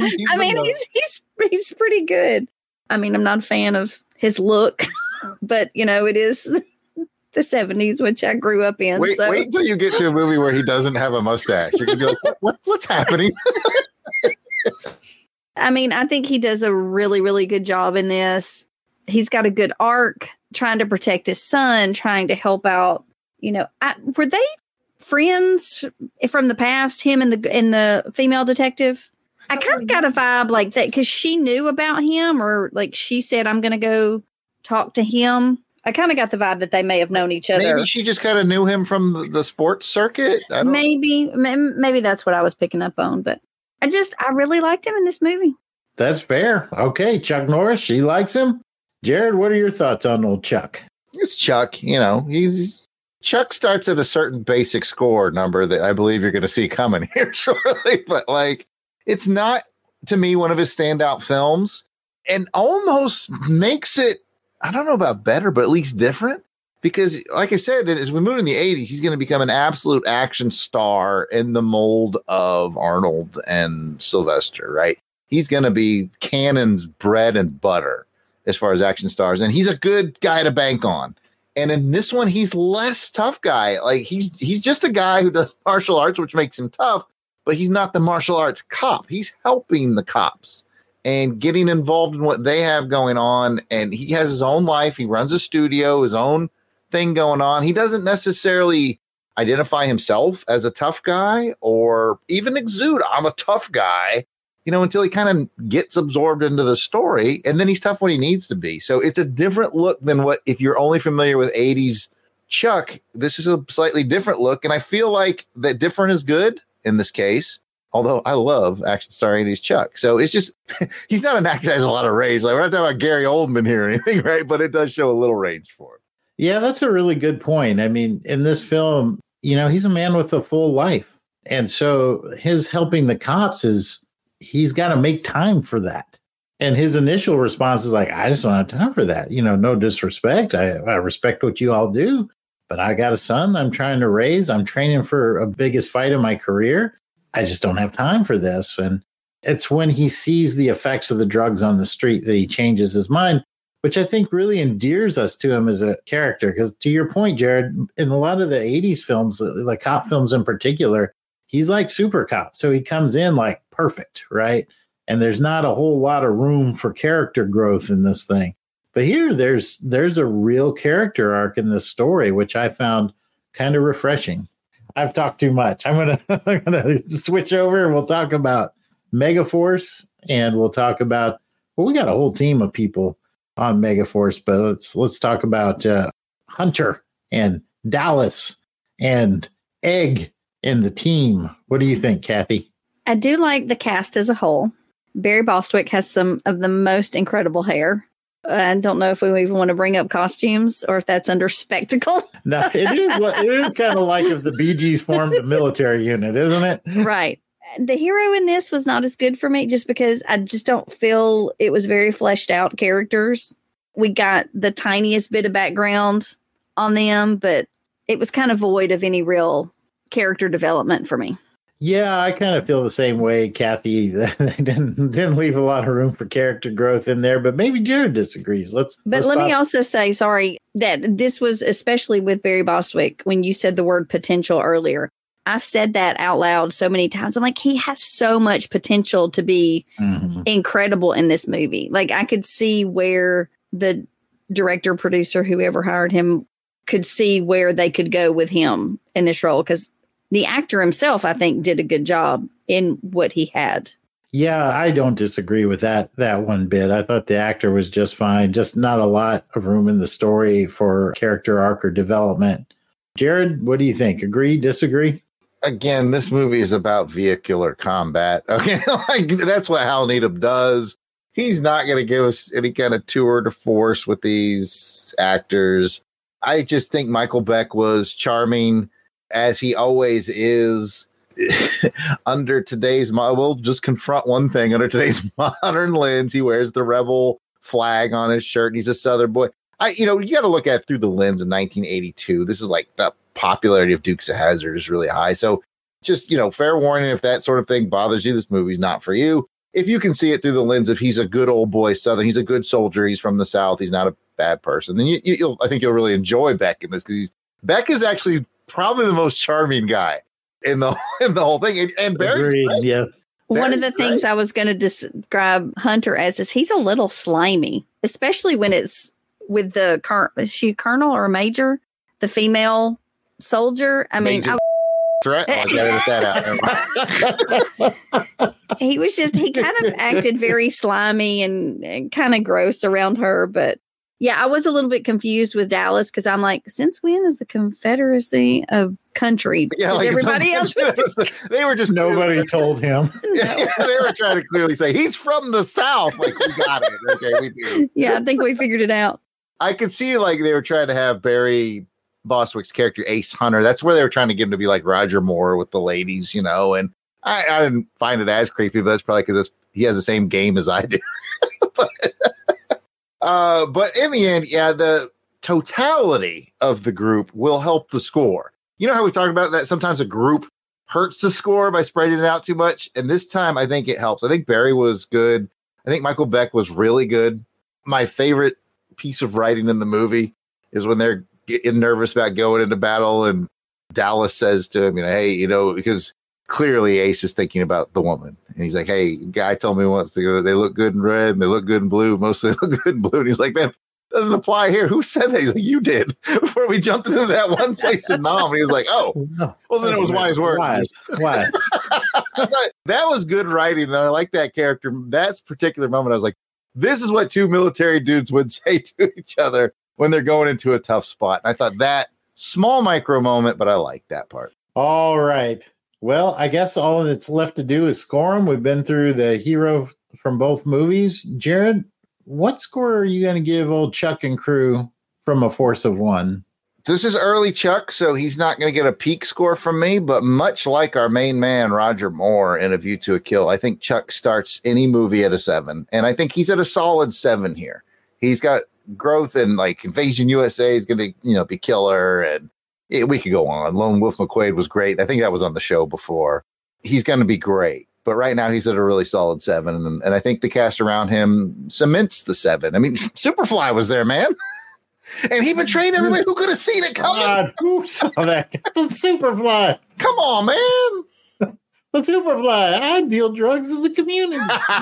He's pretty good. I mean, I'm not a fan of his look, but it is the 70s, which I grew up in. Wait until you get to a movie where he doesn't have a mustache. You're gonna be like, what's happening? I mean, I think he does a really, really good job in this. He's got a good arc, trying to protect his son, trying to help out. Were they friends from the past? Him and the female detective. I kind of got a vibe like that because she knew about him, or like she said, I'm going to go talk to him. I kind of got the vibe that they may have known each other. Maybe she just kind of knew him from the sports circuit. Maybe that's what I was picking up on, but I really liked him in this movie. That's fair. Okay. Chuck Norris, she likes him. Jared, what are your thoughts on old Chuck? It's Chuck, Chuck starts at a certain basic score number that I believe you're going to see coming here shortly, but it's not, to me, one of his standout films, and almost makes it, I don't know about better, but at least different. Because, like I said, as we move in the 80s, he's going to become an absolute action star in the mold of Arnold and Sylvester, right? He's going to be Cannon's bread and butter as far as action stars. And he's a good guy to bank on. And in this one, he's less tough guy. Like, he's just a guy who does martial arts, which makes him tough. But he's not the martial arts cop. He's helping the cops and getting involved in what they have going on. And he has his own life. He runs a studio, his own thing going on. He doesn't necessarily identify himself as a tough guy or even exude, I'm a tough guy, until he kind of gets absorbed into the story. And then he's tough when he needs to be. So it's a different look than what, if you're only familiar with 80s Chuck, this is a slightly different look. And I feel like that different is good in this case, although I love action star 80s Chuck. So it's just, he's not an actor that has a lot of range. Like, we're not talking about Gary Oldman here or anything, right? But it does show a little range for him. Yeah, that's a really good point. I mean, in this film, he's a man with a full life. And so his helping the cops he's got to make time for that. And his initial response is like, I just don't have time for that. No disrespect. I respect what you all do. But I got a son I'm trying to raise. I'm training for a biggest fight in my career. I just don't have time for this. And it's when he sees the effects of the drugs on the street that he changes his mind, which I think really endears us to him as a character. Because to your point, Jared, in a lot of the 80s films, like cop films in particular, he's like super cop. So he comes in like perfect, right? And there's not a whole lot of room for character growth in this thing. But here, there's a real character arc in this story, which I found kind of refreshing. I've talked too much. I'm gonna switch over and we'll talk about Megaforce, and we'll talk about, well, we got a whole team of people on Megaforce, but let's talk about Hunter and Dallas and Egg and the team. What do you think, Kathy? I do like the cast as a whole. Barry Bostwick has some of the most incredible hair. I don't know if we even want to bring up costumes or if that's under spectacle. No, it is kind of like if the Bee Gees formed a military unit, isn't it? Right. The hero in this was not as good for me just because I just don't feel it was very fleshed out characters. We got the tiniest bit of background on them, but it was kind of void of any real character development for me. Yeah, I kind of feel the same way, Kathy. They didn't leave a lot of room for character growth in there, but maybe Jared disagrees. Let me also say, sorry, that this was especially with Barry Bostwick when you said the word potential earlier. I said that out loud so many times. I'm like, he has so much potential to be incredible in this movie. Like, I could see where the director, producer, whoever hired him could see where they could go with him in this role, because the actor himself, I think, did a good job in what he had. Yeah, I don't disagree with that one bit. I thought the actor was just fine, just not a lot of room in the story for character arc or development. Jared, what do you think? Agree, disagree? Again, this movie is about vehicular combat. Okay, like, that's what Hal Needham does. He's not going to give us any kind of tour de force with these actors. I just think Michael Beck was charming, as he always is. Under today's we'll just confront one thing. Under today's modern lens, he wears the rebel flag on his shirt. He's a Southern boy. You got to look at it through the lens of 1982. This is like the popularity of Dukes of Hazzard is really high. So just, fair warning, if that sort of thing bothers you, this movie's not for you. If you can see it through the lens of he's a good old boy Southern, he's a good soldier, he's from the South, he's not a bad person, then I think you'll really enjoy Beck in this, because Beck is actually probably the most charming guy in the whole thing. And Barry's great. Yeah. One of the things I was going to describe Hunter as is he's a little slimy, especially when it's with the is she a colonel or a major, the female soldier. I mean, right. I gotta get that out. He kind of acted very slimy and kind of gross around her. But yeah, I was a little bit confused with Dallas, because I'm like, since when is the Confederacy a country? Yeah, like everybody else they were just nobody told him. Yeah, they were trying to clearly say he's from the South. Like, we got it. Okay, we do. Yeah, I think we figured it out. I could see like they were trying to have Barry Bostwick's character Ace Hunter. That's where they were trying to get him to be like Roger Moore with the ladies, and I didn't find it as creepy, but that's probably because he has the same game as I do. But in the end, yeah, the totality of the group will help the score. You know how we talk about that sometimes a group hurts the score by spreading it out too much, and this time I think it helps. I think Barry was good. I think Michael Beck was really good. My favorite piece of writing in the movie is when they're getting nervous about going into battle, and Dallas says to him, hey, because clearly Ace is thinking about the woman, and he's like, hey, guy told me once they look good in red and they look good in blue, mostly look good in blue, and he's like, that doesn't apply here. Who said that? He's like, you did, before we jumped into that one place in Nam. And he was like, oh, well, then it was wise words. Wise. That was good writing, and I like that character. That particular moment, I was like, this is what two military dudes would say to each other when they're going into a tough spot. And I thought that small micro moment, but I like that part. All right. Well, I guess all that's left to do is score them. We've been through the hero from both movies. Jared, what score are you going to give old Chuck and crew from a force of one? This is early Chuck, so he's not going to get a peak score from me, but much like our main man, Roger Moore, in A View to a Kill, I think Chuck starts any movie at a 7, and I think he's at a solid 7 here. He's got growth, and like Invasion USA is going to, be killer, and we could go on. Lone Wolf McQuaid was great. I think that was on the show before. He's going to be great, but right now he's at a really solid 7, and I think the cast around him cements the 7. I mean, Superfly was there, man. And he betrayed everybody. Who could have seen it coming? God, who saw that? Superfly. Come on, man. But Superfly, I deal drugs in the community.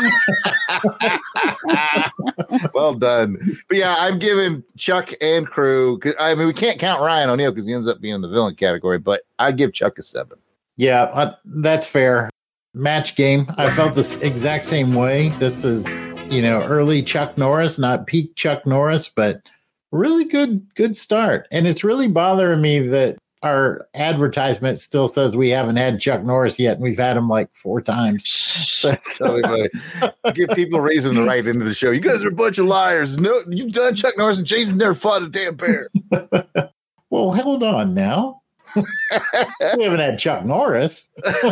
Well done. But yeah, I'm giving Chuck and crew. I mean, we can't count Ryan O'Neal because he ends up being in the villain category, but I give Chuck a 7. Yeah, that's fair. Match game. I felt this exact same way. This is, early Chuck Norris, not peak Chuck Norris, but really good start. And it's really bothering me that our advertisement still says we haven't had Chuck Norris yet, and we've had him like 4 times. Give people a reason to write into the show. You guys are a bunch of liars. No, you've done Chuck Norris, and Jason's never fought a damn bear. Well, hold on now. We haven't had Chuck Norris.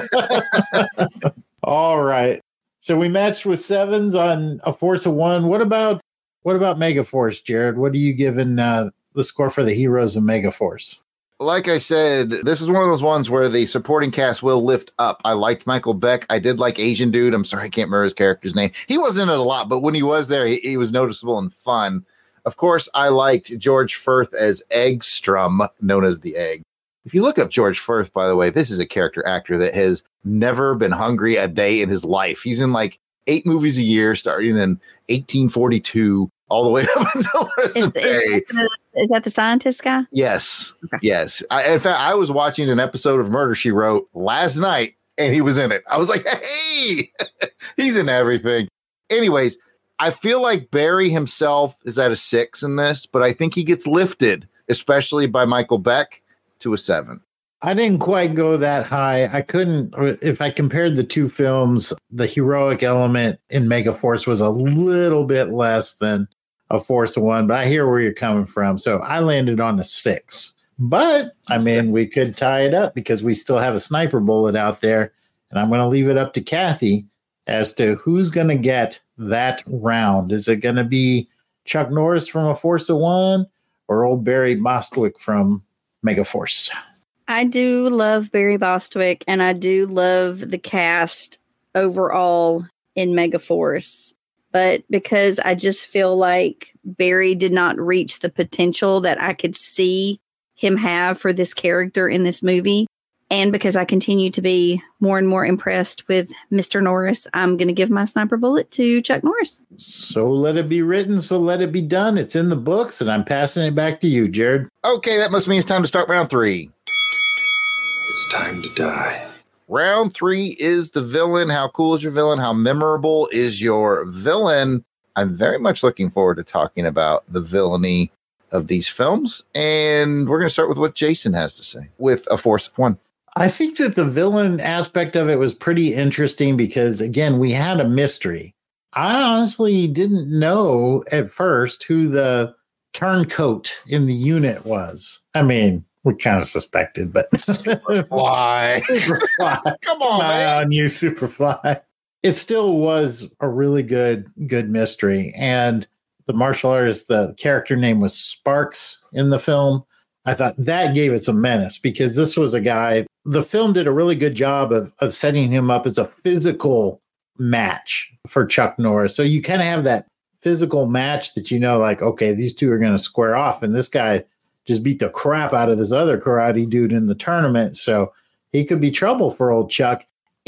All right. So we matched with 7s on A Force of One. What about Megaforce, Jared? What are you giving the score for the heroes of Megaforce? Like I said, this is one of those ones where the supporting cast will lift up. I liked Michael Beck. I did like Asian Dude. I'm sorry, I can't remember his character's name. He wasn't in it a lot, but when he was there, he was noticeable and fun. Of course, I liked George Firth as Eggstrom, known as the Egg. If you look up George Firth, by the way, this is a character actor that has never been hungry a day in his life. He's in like 8 movies a year, starting in 1842. All the way up until present day. Is that the scientist guy? Yes. Okay. Yes. In fact, I was watching an episode of Murder, She Wrote last night, and he was in it. I was like, hey, he's in everything. Anyways, I feel like Barry himself is at a 6 in this, but I think he gets lifted, especially by Michael Beck, to a 7. I didn't quite go that high. I couldn't, if I compared the 2 films, the heroic element in Megaforce was a little bit less than A Force of One, but I hear where you're coming from. So I landed on a 6. But, I mean, we could tie it up because we still have a sniper bullet out there. And I'm going to leave it up to Kathy as to who's going to get that round. Is it going to be Chuck Norris from A Force of One or old Barry Bostwick from Megaforce? I do love Barry Bostwick, and I do love the cast overall in Megaforce. But because I just feel like Barry did not reach the potential that I could see him have for this character in this movie, and because I continue to be more and more impressed with Mr. Norris, I'm going to give my sniper bullet to Chuck Norris. So let it be written, so let it be done. It's in the books, and I'm passing it back to you, Jared. Okay, that must mean it's time to start round 3. It's time to die. Round 3 is the villain. How cool is your villain? How memorable is your villain? I'm very much looking forward to talking about the villainy of these films. And we're going to start with what Jason has to say with A Force of One. I think that the villain aspect of it was pretty interesting because, again, we had a mystery. I honestly didn't know at first who the turncoat in the unit was. I mean, we kind of suspected, but Superfly. Come on, man. You Superfly. It still was a really good mystery. And the martial artist, the character name was Sparks in the film. I thought that gave it some menace because this was a guy, the film did a really good job of setting him up as a physical match for Chuck Norris. So you kind of have that physical match that, like, okay, these two are going to square off. And this guy just beat the crap out of this other karate dude in the tournament. So he could be trouble for old Chuck.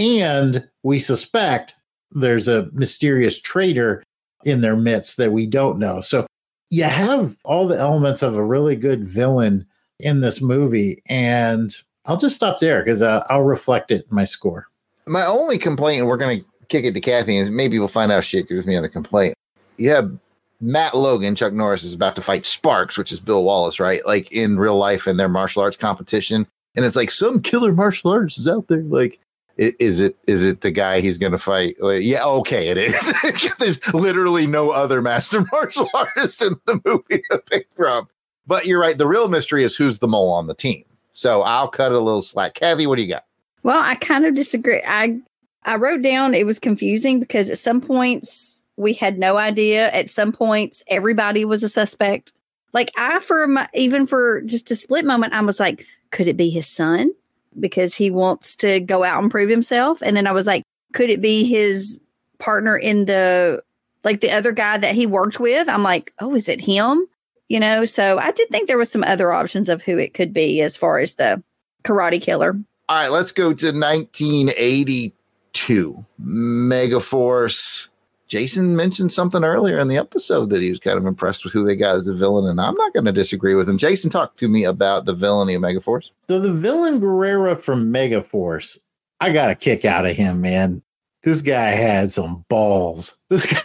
And we suspect there's a mysterious traitor in their midst that we don't know. So you have all the elements of a really good villain in this movie. And I'll just stop there because I'll reflect it in my score. My only complaint, and we're going to kick it to Kathy, and maybe we'll find out she agrees with me on the complaint. Yeah, Matt Logan, Chuck Norris, is about to fight Sparks, which is Bill Wallace, right? Like in real life in their martial arts competition. And it's like some killer martial artist is out there. Like, is it the guy he's going to fight? Like, yeah, okay, it is. There's literally no other master martial artist in the movie to pick from. But you're right. The real mystery is who's the mole on the team. So I'll cut a little slack. Kathy, what do you got? Well, I kind of disagree. I wrote down it was confusing because at some points we had no idea. At some points, everybody was a suspect. Like even for just a split moment, I was like, could it be his son? Because he wants to go out and prove himself. And then I was like, could it be his partner in the other guy that he worked with? I'm like, oh, is it him? So I did think there was some other options of who it could be as far as the karate killer. All right, let's go to 1982. Megaforce. Jason mentioned something earlier in the episode that he was kind of impressed with who they got as the villain, and I'm not going to disagree with him. Jason, talk to me about the villainy of Megaforce. So the villain Guerrera from Megaforce, I got a kick out of him, man. This guy had some balls.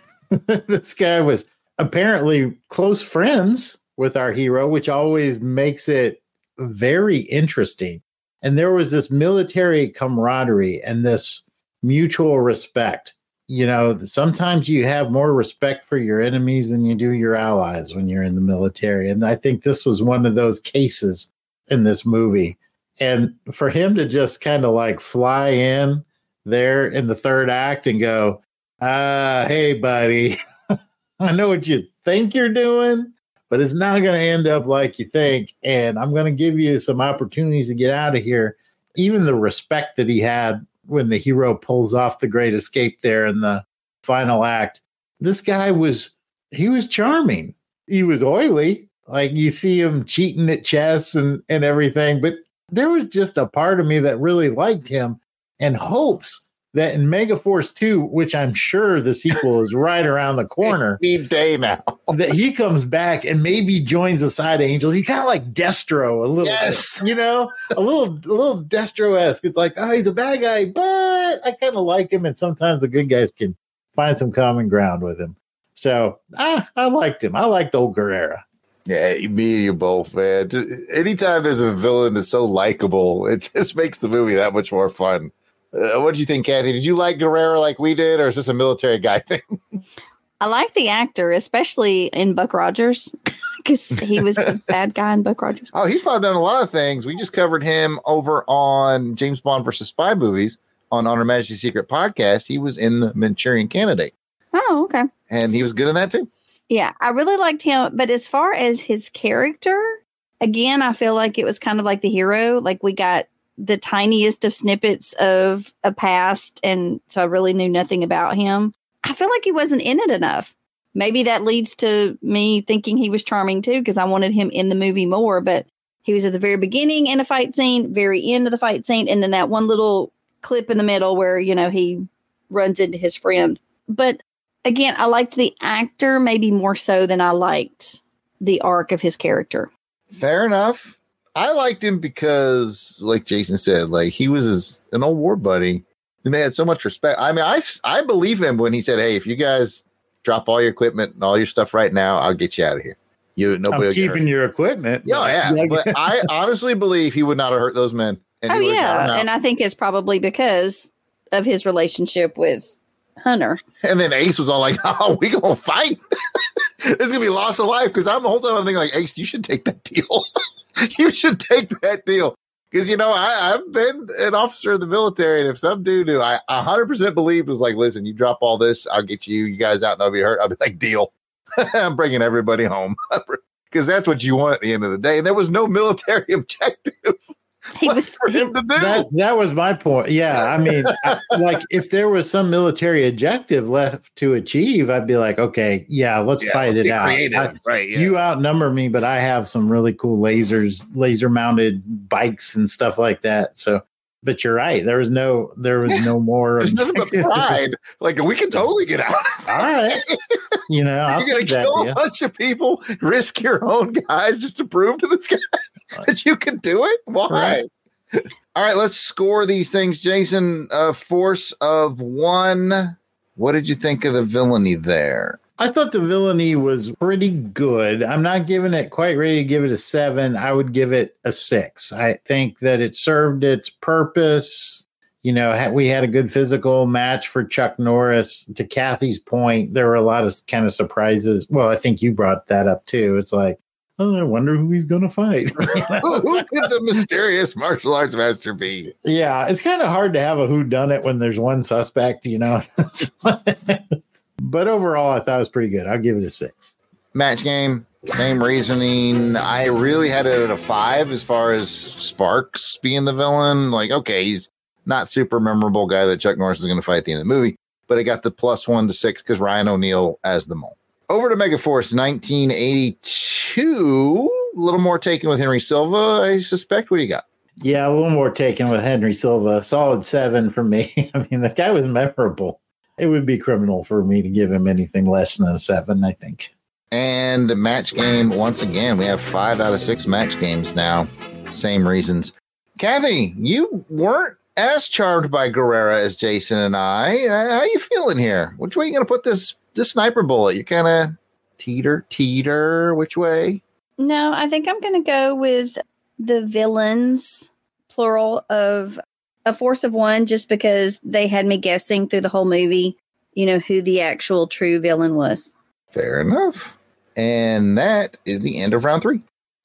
This guy was apparently close friends with our hero, which always makes it very interesting. And there was this military camaraderie and this mutual respect. You know, sometimes you have more respect for your enemies than you do your allies when you're in the military. And I think this was one of those cases in this movie. And for him to just kind of like fly in there in the third act and go, hey, buddy, I know what you think you're doing, but it's not going to end up like you think. And I'm going to give you some opportunities to get out of here. Even the respect that he had when the hero pulls off the great escape there in the final act, this guy he was charming. He was oily. Like you see him cheating at chess and everything, but there was just a part of me that really liked him and hopes that in Megaforce 2, which I'm sure the sequel is right around the corner, day now, that he comes back and maybe joins the side of Angels. He's kind of like Destro a little bit, you know, a little Destro-esque. It's like, oh, he's a bad guy, but I kind of like him. And sometimes the good guys can find some common ground with him. So I liked him. I liked old Guerrera. Yeah, me and you both, man. Anytime there's a villain that's so likable, it just makes the movie that much more fun. What did you think, Kathy? Did you like Guerrera like we did, or is this a military guy thing? I like the actor, especially in Buck Rogers, because he was the bad guy in Buck Rogers. Oh, he's probably done a lot of things. We just covered him over on James Bond versus Spy Movies on Her Majesty's Secret Podcast. He was in The Manchurian Candidate. Oh, okay. And he was good in that too. Yeah, I really liked him. But as far as his character, again, I feel like it was kind of like the hero. Like we got the tiniest of snippets of a past, and so I really knew nothing about him. I feel like he wasn't in it enough. Maybe that leads to me thinking he was charming too, because I wanted him in the movie more, but he was at the very beginning in a fight scene, very end of the fight scene, and then that one little clip in the middle where, you know, he runs into his friend. But again, I liked the actor maybe more so than I liked the arc of his character. Fair enough. I liked him because, like Jason said, like he was an old war buddy, and they had so much respect. I mean, I believe him when he said, "Hey, if you guys drop all your equipment and all your stuff right now, I'll get you out of here." I'm keeping your equipment. Yeah. But I honestly believe he would not have hurt those men. And and I think it's probably because of his relationship with Hunter. And then Ace was all like, "Oh, we gonna fight? It's gonna be loss of life." Because I'm the whole time I'm thinking like, Ace, you should take that deal. You should take that deal. Because, you know, I've been an officer in the military, and if some dude who I 100% believed was like, listen, you drop all this, I'll get you guys out and I'll be hurt, I'll be like, deal. I'm bringing everybody home. Because that's what you want at the end of the day. And there was no military objective. That was my point. Yeah, I mean, like if there was some military objective left to achieve, I'd be like, okay, yeah, let's fight it out. You outnumber me, but I have some really cool laser mounted bikes and stuff like that. So, but you're right. There was no more. There's nothing but pride. Like we can totally get out. All right. You know, you're going to kill a bunch of people, risk your own guys just to prove to this guy that you can do it? Why? Right. All right, let's score these things. Jason, force of 1. What did you think of the villainy there? I thought the villainy was pretty good. I'm not giving it quite ready to give it a 7. I would give it a 6. I think that it served its purpose. You know, we had a good physical match for Chuck Norris. To Kathy's point, there were a lot of kind of surprises. Well, I think you brought that up too. It's like, oh, I wonder who he's going to fight. Who could the mysterious martial arts master be? Yeah, it's kind of hard to have a whodunit when there's one suspect, you know. But overall, I thought it was pretty good. I'll give it a 6. Match game, same reasoning. I really had it at a 5 as far as Sparks being the villain. Like, okay, he's not super memorable guy that Chuck Norris is going to fight at the end of the movie, but I got the +1 to 6 because Ryan O'Neal as the mole. Over to Megaforce 1982. A little more taken with Henry Silva, I suspect. What do you got? Yeah, a little more taken with Henry Silva. Solid 7 for me. I mean, the guy was memorable. It would be criminal for me to give him anything less than a 7, I think. And match game, once again, we have 5 out of 6 match games now. Same reasons. Kathy, you weren't as charmed by Guerrera as Jason and I. How you feeling here? Which way are you going to put this sniper bullet? You kind of teeter. Which way? No, I think I'm going to go with the villains, plural, of A Force of One, just because they had me guessing through the whole movie, who the actual true villain was. Fair enough. And that is the end of round 3.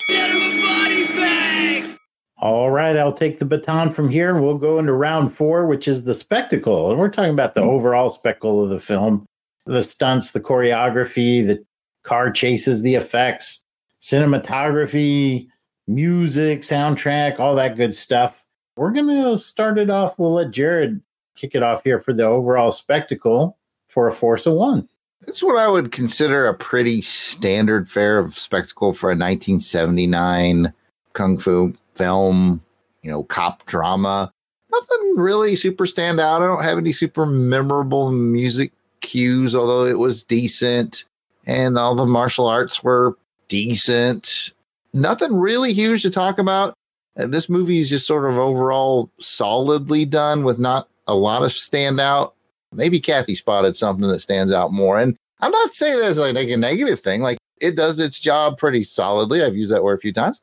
All right, I'll take the baton from here, and we'll go into round 4, which is the spectacle. And we're talking about the overall spectacle of the film, the stunts, the choreography, the car chases, the effects, cinematography, music, soundtrack, all that good stuff. We're going to start it off. We'll let Jared kick it off here for the overall spectacle for A Force of One. It's what I would consider a pretty standard fare of spectacle for a 1979 kung fu film, cop drama. Nothing really super stand out. I don't have any super memorable music cues, although it was decent. And all the martial arts were decent. Nothing really huge to talk about. And this movie is just sort of overall solidly done with not a lot of standout. Maybe Kathy spotted something that stands out more. And I'm not saying that as like a negative thing. Like, it does its job pretty solidly. I've used that word a few times.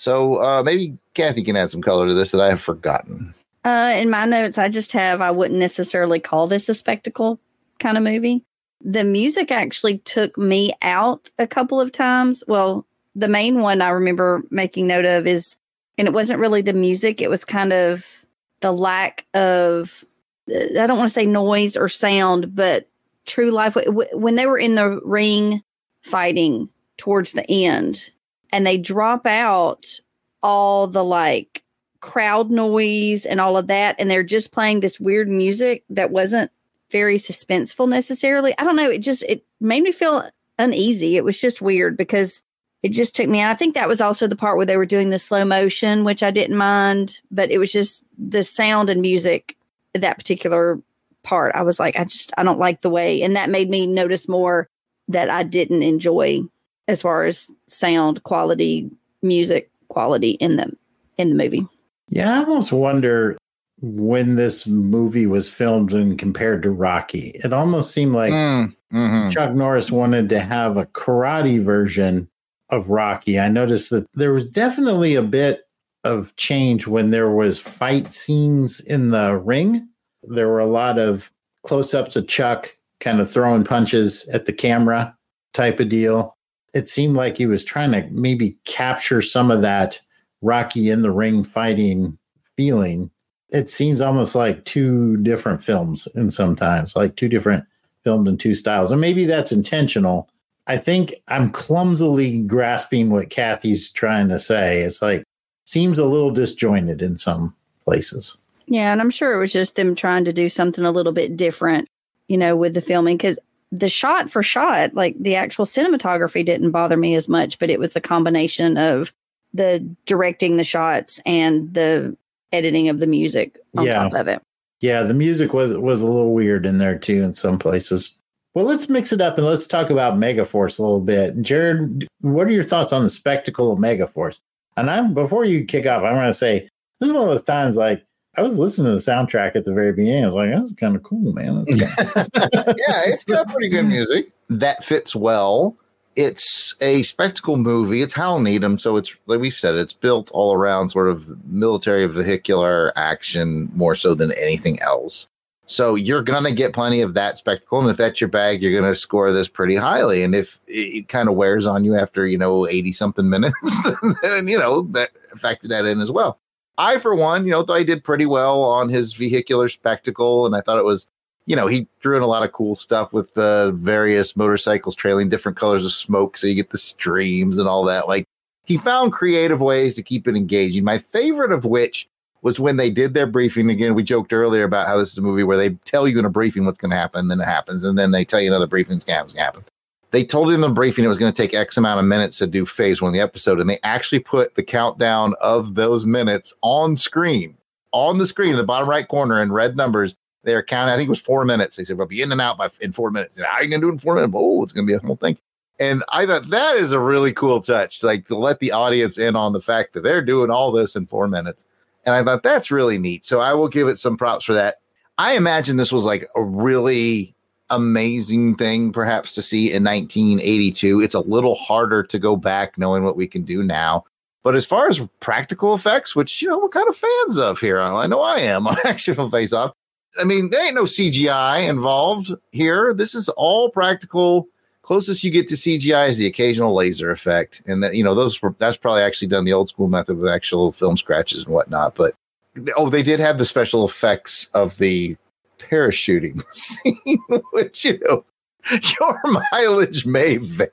So maybe Kathy can add some color to this that I have forgotten. In my notes, I wouldn't necessarily call this a spectacle kind of movie. The music actually took me out a couple of times. Well, the main one I remember making note of is, and it wasn't really the music, it was kind of the lack of, I don't want to say noise or sound, but true life. When they were in the ring fighting towards the end, and they drop out all the like crowd noise and all of that, and they're just playing this weird music that wasn't very suspenseful necessarily. I don't know. It made me feel uneasy. It was just weird because it just took me out. I think that was also the part where they were doing the slow motion, which I didn't mind, but it was just the sound and music, that particular part. I was like, I don't like the way, and that made me notice more that I didn't enjoy as far as sound quality, music quality in the movie. Yeah, I almost wonder when this movie was filmed and compared to Rocky. It almost seemed like Chuck Norris wanted to have a karate version of Rocky. I noticed that there was definitely a bit of change when there was fight scenes in the ring. There were a lot of close-ups of Chuck kind of throwing punches at the camera type of deal. It seemed like he was trying to maybe capture some of that Rocky in the ring fighting feeling. It seems almost like 2 different films in sometimes, like 2 different filmed in 2 styles. And maybe that's intentional. I think I'm clumsily grasping what Kathy's trying to say. It's like, seems a little disjointed in some places. Yeah, and I'm sure it was just them trying to do something a little bit different, with the filming, because the shot for shot, like the actual cinematography didn't bother me as much, but it was the combination of the directing the shots and the editing of the music on top of it. Yeah, the music was a little weird in there too in some places. Well, let's mix it up and let's talk about Megaforce a little bit. Jared, what are your thoughts on the spectacle of Megaforce? And before you kick off, I want to say, this is one of those times like, I was listening to the soundtrack at the very beginning. I was like, that's kind of cool, man. Yeah, it's got pretty good music. That fits well. It's a spectacle movie. It's Hal Needham. So it's, like we said, it's built all around sort of military vehicular action more so than anything else. So you're going to get plenty of that spectacle. And if that's your bag, you're going to score this pretty highly. And if it kind of wears on you after, 80 something minutes, then, that factor that in as well. I, for one, thought he did pretty well on his vehicular spectacle. And I thought it was, he threw in a lot of cool stuff with the various motorcycles trailing different colors of smoke. So you get the streams and all that. Like, he found creative ways to keep it engaging. My favorite of which was when they did their briefing. Again, we joked earlier about how this is a movie where they tell you in a briefing what's going to happen, then it happens. And then they tell you another briefing is going to happen. they told in the briefing it was going to take X amount of minutes to do phase 1 of the episode, and they actually put the countdown of those minutes on screen, on the screen in the bottom right corner in red numbers. They are counting. I think it was 4 minutes. They said we'll be in and out in 4 minutes. And how are you going to do it in 4 minutes? Oh, it's going to be a whole thing. And I thought that is a really cool touch, like to let the audience in on the fact that they're doing all this in 4 minutes. And I thought that's really neat. So I will give it some props for that. I imagine this was like a really amazing thing perhaps to see in 1982. It's a little harder to go back knowing what we can do now. But as far as practical effects, which, you know, we're kind of fans of here, I know I am on Action Film Face Off. I mean, there ain't no CGI involved here. This is all practical. Closest you get to CGI is the occasional laser effect. And that, you know, that's probably actually done the old school method with actual film scratches and whatnot. But they did have the special effects of the parachuting scene, which, you know, your mileage may vary.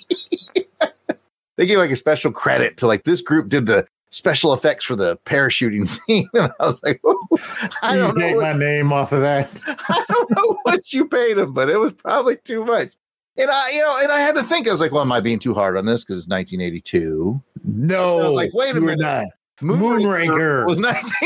They gave like a special credit to like this group did the special effects for the parachuting scene. And I was like, I don't know. Take my name off of that. I don't know what you paid them, but it was probably too much. And I had to think, I was like, well, am I being too hard on this? Because it's 1982. No, I was like, wait a minute. Not. Moonraker was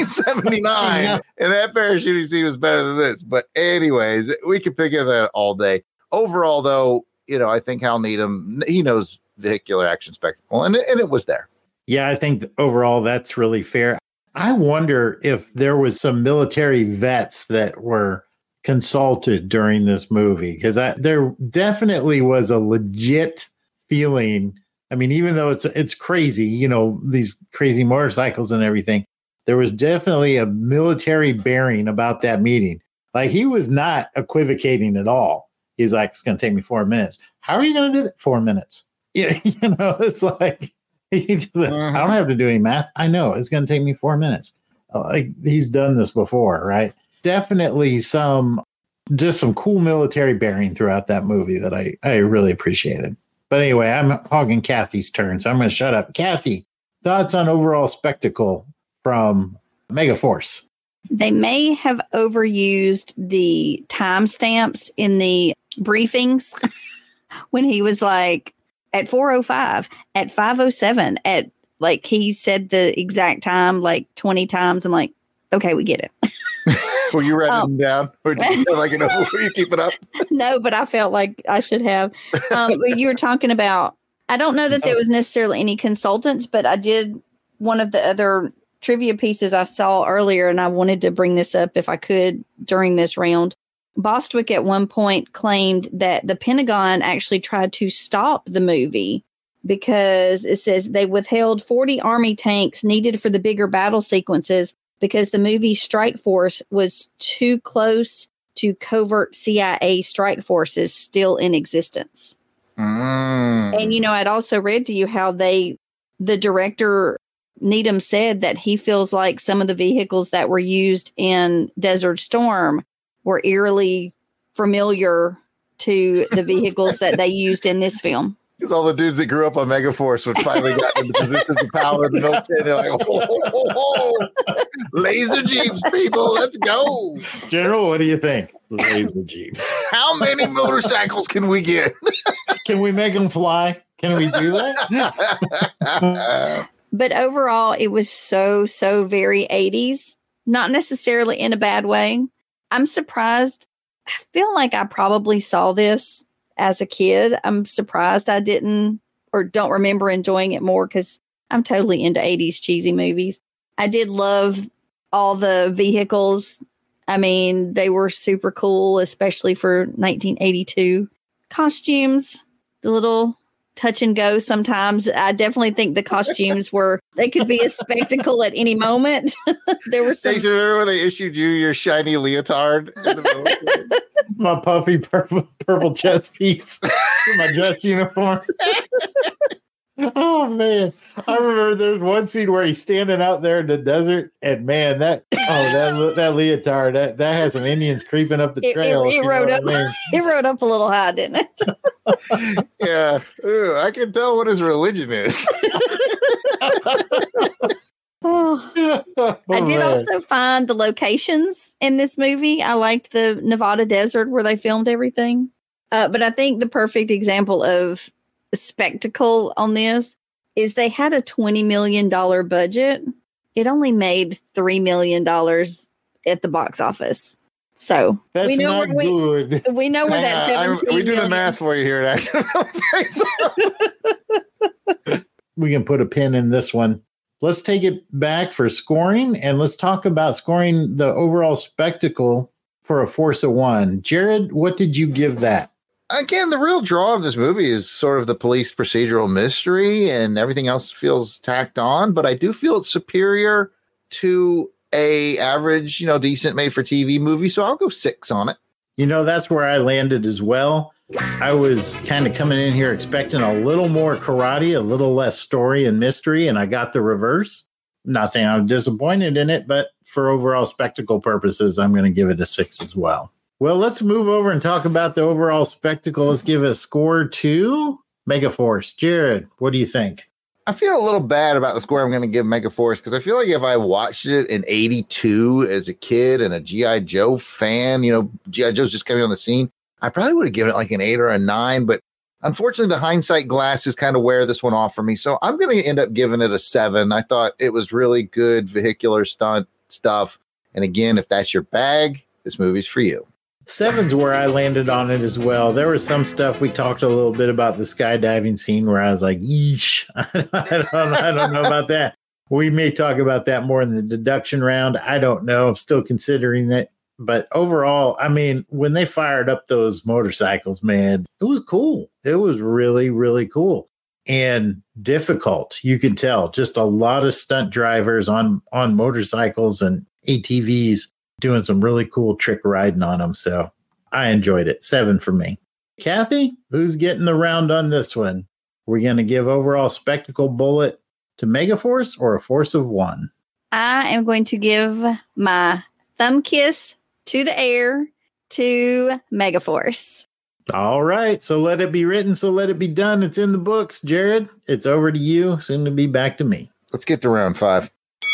1979, and that parachuting scene was better than this. But anyways, we could pick at that all day. Overall, though, you know, I think Hal Needham, he knows vehicular action spectacle, and it was there. Yeah, I think overall that's really fair. I wonder if there was some military vets that were consulted during this movie, because there definitely was a legit feeling. I mean, even though it's crazy, you know, these crazy motorcycles and everything, there was definitely a military bearing about that meeting. Like, he was not equivocating at all. He's like, it's going to take me 4 minutes. How are you going to do that? 4 minutes. Yeah, you know, it's like, I don't have to do any math. I know it's going to take me 4 minutes. Like, he's done this before, right? Definitely some cool military bearing throughout that movie that I really appreciated. But anyway, I'm hogging Kathy's turn, so I'm going to shut up. Kathy, thoughts on overall spectacle from Megaforce? They may have overused the timestamps in the briefings when he was like, at 4:05, at 5:07, at, like, he said the exact time like 20 times. I'm like, okay, we get it. Were you writing them down? Or did you feel like, were you keeping up? No, but I felt like I should have. You were talking about, I don't know that there was necessarily any consultants, but I did, one of the other trivia pieces I saw earlier, and I wanted to bring this up if I could during this round. Bostwick at one point claimed that the Pentagon actually tried to stop the movie because it says they withheld 40 Army tanks needed for the bigger battle sequences because the movie's strike force was too close to covert CIA strike forces still in existence. And, you know, I'd also read to you how the director, Needham, said that he feels like some of the vehicles that were used in Desert Storm were eerily familiar to the vehicles that they used in this film. Because all the dudes that grew up on Megaforce would finally got into positions of power in the military. They're like, oh, laser jeeps, people, let's go. General, what do you think? Laser jeeps. How many motorcycles can we get? Can we make them fly? Can we do that? But overall, it was so very 80s. Not necessarily in a bad way. I'm surprised. I feel like I probably saw this as a kid. I'm surprised I didn't or don't remember enjoying it more because I'm totally into 80s cheesy movies. I did love all the vehicles. I mean, they were super cool, especially for 1982. Costumes, the little touch and go sometimes. I definitely think the costumes they could be a spectacle at any moment. There were some. Remember when they issued you your shiny leotard? My puffy purple chest piece. My dress uniform. Oh man, I remember there's one scene where he's standing out there in the desert, and man, that leotard that has some Indians creeping up the trail. It rode up. I mean? It rode up a little high, didn't it? Yeah, ooh, I can tell what his religion is. I did also find the locations in this movie. I liked the Nevada desert where they filmed everything. But I think the perfect example of spectacle on this is they had a $20 million budget. It only made $3 million at the box office. So that's we know not good. We know where that 17 we do the million- math for you here at Action Film Face-Off. We can put a pin in this one. Let's take it back for scoring, and let's talk about scoring the overall spectacle for A Force of One. Jared, what did you give that? Again, the real draw of this movie is sort of the police procedural mystery, and everything else feels tacked on, but I do feel it's superior to a average, decent made-for-TV movie, so I'll go 6 on it. That's where I landed as well. I was kind of coming in here expecting a little more karate, a little less story and mystery, and I got the reverse. I'm not saying I'm disappointed in it, but for overall spectacle purposes, I'm going to give it a 6 as well. Well, let's move over and talk about the overall spectacle. Let's give it a score to Megaforce. Jared, what do you think? I feel a little bad about the score I'm going to give Megaforce because I feel like if I watched it in 82 as a kid and a G.I. Joe fan, G.I. Joe's just coming on the scene, I probably would have given it like an 8 or a 9, but unfortunately the hindsight glasses kind of wear this one off for me. So I'm going to end up giving it a 7. I thought it was really good vehicular stunt stuff. And again, if that's your bag, this movie's for you. 7's where I landed on it as well. There was some stuff we talked a little bit about the skydiving scene where I was like, yeesh, I don't know about that. We may talk about that more in the deduction round. I don't know. I'm still considering it. But overall, I mean, when they fired up those motorcycles, man, it was cool. It was really, really cool and difficult. You could tell just a lot of stunt drivers on motorcycles and ATVs doing some really cool trick riding on them. So I enjoyed it. 7 for me. Kathy, who's getting the round on this one? We're going to give overall spectacle bullet to Megaforce or A Force of One? I am going to give my thumb kiss to the air to Megaforce. All right. So let it be written. So let it be done. It's in the books. Jared, it's over to you. Soon to be back to me. Let's get to round 5.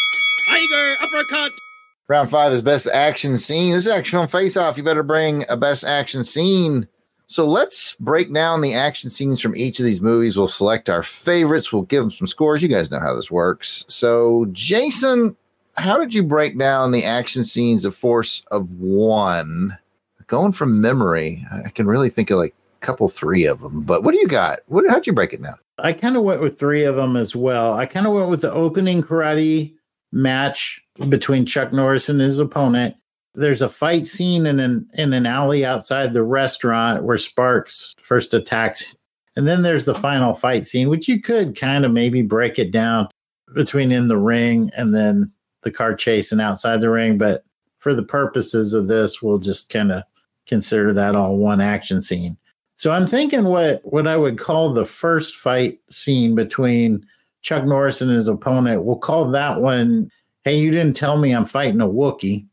Tiger uppercut. Round 5 is best action scene. This is Action Film Face-Off. You better bring a best action scene. So let's break down the action scenes from each of these movies. We'll select our favorites. We'll give them some scores. You guys know how this works. So, Jason, how did you break down the action scenes of Force of One? Going from memory, I can really think of like a couple, 3 of them. But what do you got? How'd you break it down? I kind of went with 3 of them as well. I kind of went with the opening karate match between Chuck Norris and his opponent. There's a fight scene in an alley outside the restaurant where Sparks first attacks. And then there's the final fight scene, which you could kind of maybe break it down between in the ring and then the car chase and outside the ring. But for the purposes of this, we'll just kind of consider that all one action scene. So I'm thinking what I would call the first fight scene between Chuck Norris and his opponent, we'll call that one, hey, you didn't tell me I'm fighting a Wookiee.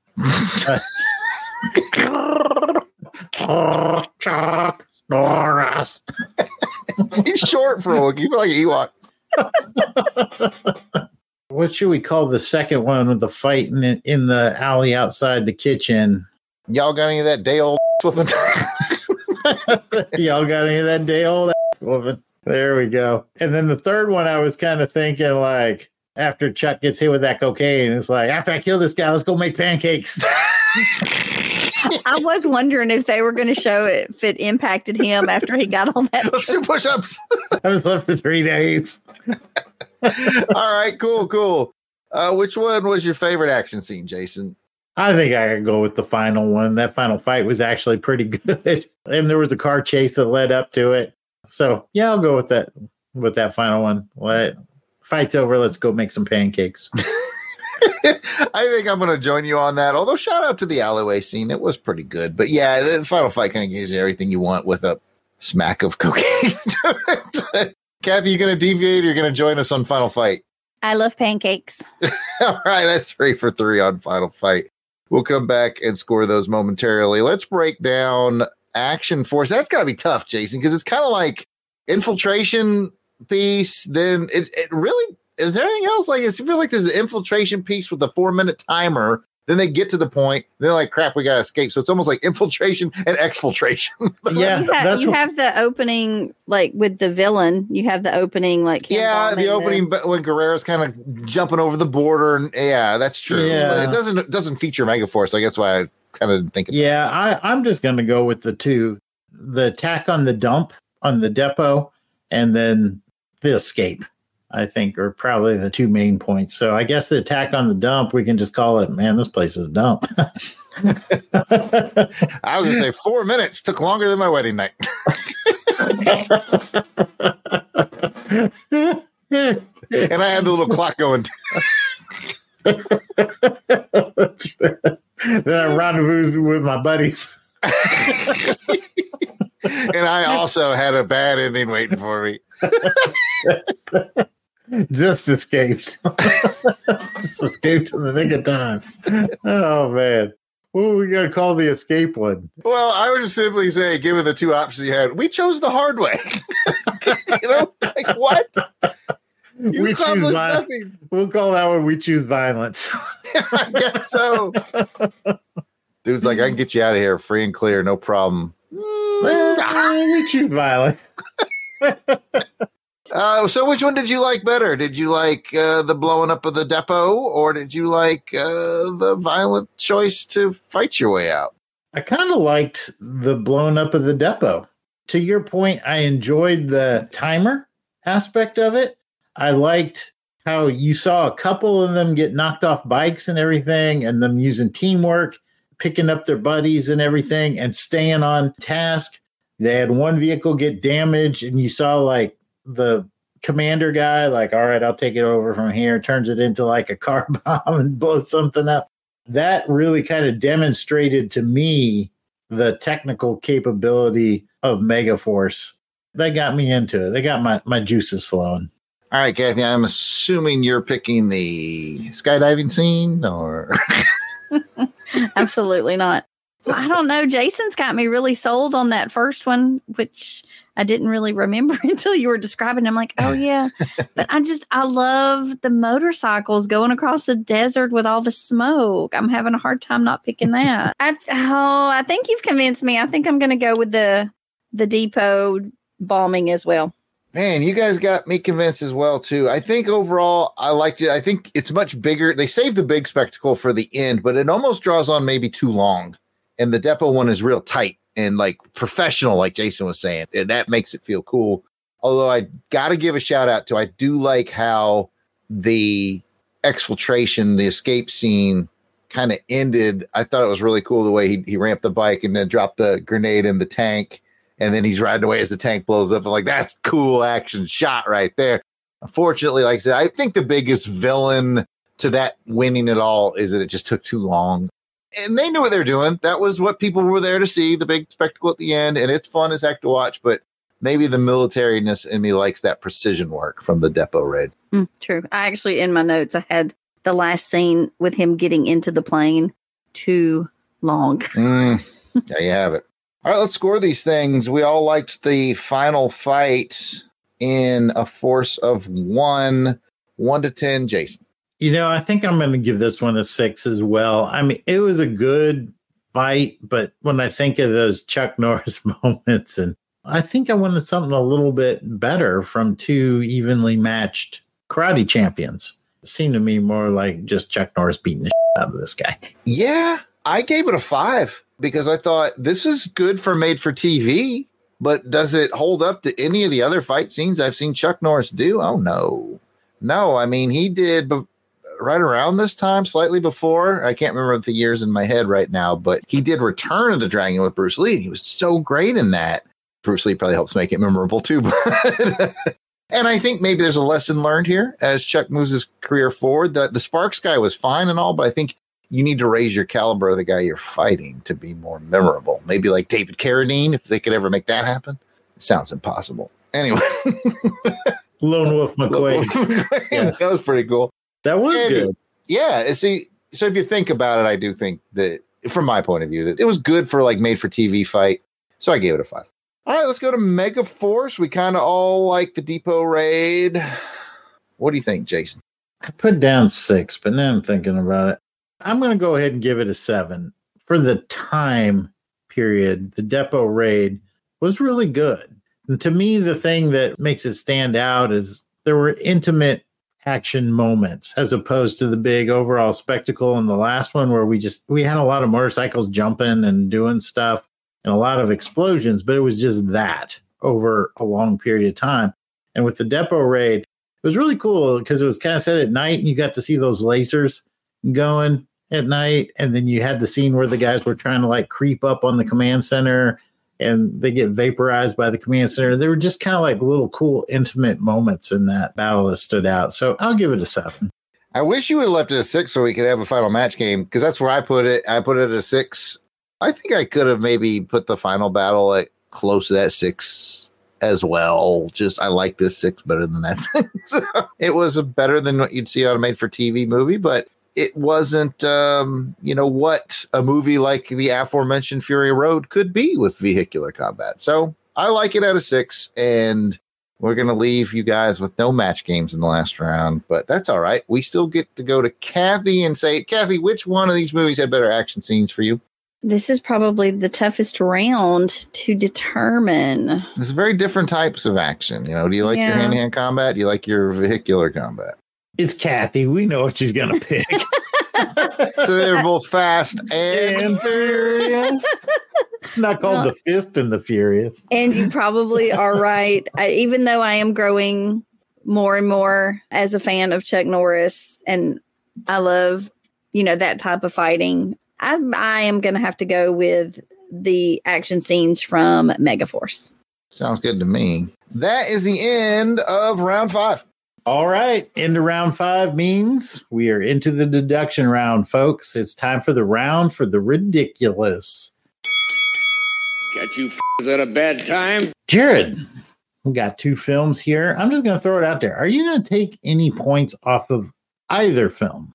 Chuck Norris. He's short for a Wookiee, like Ewok. What should we call the second one with the fight in the alley outside the kitchen? Y'all got any of that day old whooping? Y'all got any of that day old whooping? There we go. And then the third one, I was kind of thinking like, after Chuck gets hit with that cocaine, it's like, after I kill this guy, let's go make pancakes. I was wondering if they were going to show it, if it impacted him after he got all that. Let's do push-ups. I was left for 3 days. All right, cool. Which one was your favorite action scene, Jason? I think I could go with the final one. That final fight was actually pretty good. And there was a car chase that led up to it. So, yeah, I'll go with that final one. Fight's over. Let's go make some pancakes. I think I'm going to join you on that. Although, shout out to the alleyway scene. It was pretty good. But, yeah, the final fight kind of gives you everything you want with a smack of cocaine to it. Kathy, you going to deviate or you're going to join us on Final Fight? I love pancakes. All right, that's 3 for 3 on Final Fight. We'll come back and score those momentarily. Let's break down Action Force. That's got to be tough, Jason, because it's kind of like infiltration piece. Then it really, is there anything else? Like, it feels like there's an infiltration piece with a 4-minute timer. Then they get to the point, they're like, crap, we got to escape. So it's almost like infiltration and exfiltration. Yeah. You have the opening, like with the villain, you have the opening, like, the opening when Guerrero's kind of jumping over the border. And that's true. Yeah. But it doesn't feature Megaforce. I guess why I kind of think. I'm just going to go with the two, the attack on the dump on the depot and then the escape, I think, are probably the two main points. So I guess the attack on the dump, we can just call it, man, this place is a dump. I was going to say 4 minutes took longer than my wedding night. And I had the little clock going. Then I rendezvoused with my buddies. And I also had a bad ending waiting for me. Just escaped. Just escaped in the nick of time. Oh, man. What are we going to call the escape one? Well, I would just simply say, given the two options you had, we chose the hard way. Like what? We choose violence. We'll call that one We Choose Violence. I guess so. Dude's like, I can get you out of here free and clear, no problem. We choose violence. So which one did you like better? Did you like the blowing up of the depot, or did you like the violent choice to fight your way out? I kind of liked the blowing up of the depot. To your point, I enjoyed the timer aspect of it. I liked how you saw a couple of them get knocked off bikes and everything, and them using teamwork, picking up their buddies and everything, and staying on task. They had one vehicle get damaged, and you saw like the commander guy, like, all right, I'll take it over from here, turns it into like a car bomb and blows something up. That really kind of demonstrated to me the technical capability of Megaforce. That got me into it. They got my juices flowing. All right, Kathy, I'm assuming you're picking the skydiving scene, or... Absolutely not. I don't know. Jason's got me really sold on that first one, which I didn't really remember until you were describing. I'm like, oh yeah. But I love the motorcycles going across the desert with all the smoke. I'm having a hard time not picking that. I think you've convinced me. I think I'm going to go with the depot bombing as well. Man, you guys got me convinced as well, too. I think overall, I liked it. I think it's much bigger. They saved the big spectacle for the end, but it almost draws on maybe too long. And the depot one is real tight and like professional, like Jason was saying. And that makes it feel cool. Although I got to give a shout out to, I do like how the exfiltration, the escape scene kind of ended. I thought it was really cool the way he ramped the bike and then dropped the grenade in the tank. And then he's riding away as the tank blows up. I'm like, that's cool action shot right there. Unfortunately, like I said, I think the biggest villain to that winning it all is that it just took too long. And they knew what they're doing. That was what people were there to see, the big spectacle at the end. And it's fun as heck to watch. But maybe the militariness in me likes that precision work from the depot raid. True. I actually, in my notes, I had the last scene with him getting into the plane too long. There you have it. All right, let's score these things. We all liked the final fight in a force of 1 to 10. Jason. You know, I think I'm going to give this one a 6 as well. I mean, it was a good fight, but when I think of those Chuck Norris moments, and I think I wanted something a little bit better from two evenly matched karate champions. It seemed to me more like just Chuck Norris beating the shit out of this guy. Yeah, I gave it a 5. Because I thought this is good for made for TV, but does it hold up to any of the other fight scenes I've seen Chuck Norris do? Oh, no. No, I mean, he did right around this time, slightly before. I can't remember the years in my head right now, but he did Return of the Dragon with Bruce Lee. He was so great in that. Bruce Lee probably helps make it memorable too. And I think maybe there's a lesson learned here as Chuck moves his career forward. The Sparks guy was fine and all, but I think you need to raise your caliber of the guy you're fighting to be more memorable. Maybe like David Carradine, if they could ever make that happen. It sounds impossible. Anyway. Lone Wolf McQuade. Yes. That was pretty cool. That was good. Yeah. See, so if you think about it, I do think that, from my point of view, that it was good for like made for TV fight. So I gave it a 5. All right, let's go to Megaforce. We kind of all like the depot raid. What do you think, Jason? I put down 6, but now I'm thinking about it. I'm going to go ahead and give it a 7. For the time period, the Depot Raid was really good. And to me, the thing that makes it stand out is there were intimate action moments as opposed to the big overall spectacle in the last one where we had a lot of motorcycles jumping and doing stuff and a lot of explosions, but it was just that over a long period of time. And with the Depot Raid, it was really cool because it was kind of set at night and you got to see those lasers going at night. And then you had the scene where the guys were trying to like creep up on the command center and they get vaporized by the command center. They were just kind of like little cool, intimate moments in that battle that stood out. So I'll give it a 7. I wish you would have left it a 6 so we could have a final match game, because that's where I put it. I put it at a 6. I think I could have maybe put the final battle at close to that 6 as well. Just I like this 6 better than that 6. It was better than what you'd see on a made-for-TV movie, but it wasn't, what a movie like the aforementioned Fury Road could be with vehicular combat. So I like it at a 6, and we're going to leave you guys with no match games in the last round, but that's all right. We still get to go to Kathy and say, Kathy, which one of these movies had better action scenes for you? This is probably the toughest round to determine. It's very different types of action. Do you like your hand-to-hand combat? Do you like your vehicular combat? It's Kathy. We know what she's going to pick. So they're both fast and furious. Not called The Fist and the Furious. And you probably are right. Even though I am growing more and more as a fan of Chuck Norris, and I love, that type of fighting, I am going to have to go with the action scenes from Megaforce. Sounds good to me. That is the end of round 5. All right. Into round 5 means we are into the deduction round, folks. It's time for the round for the ridiculous. Catch you at a bad time. Jared, we got 2 films here. I'm just going to throw it out there. Are you going to take any points off of either film?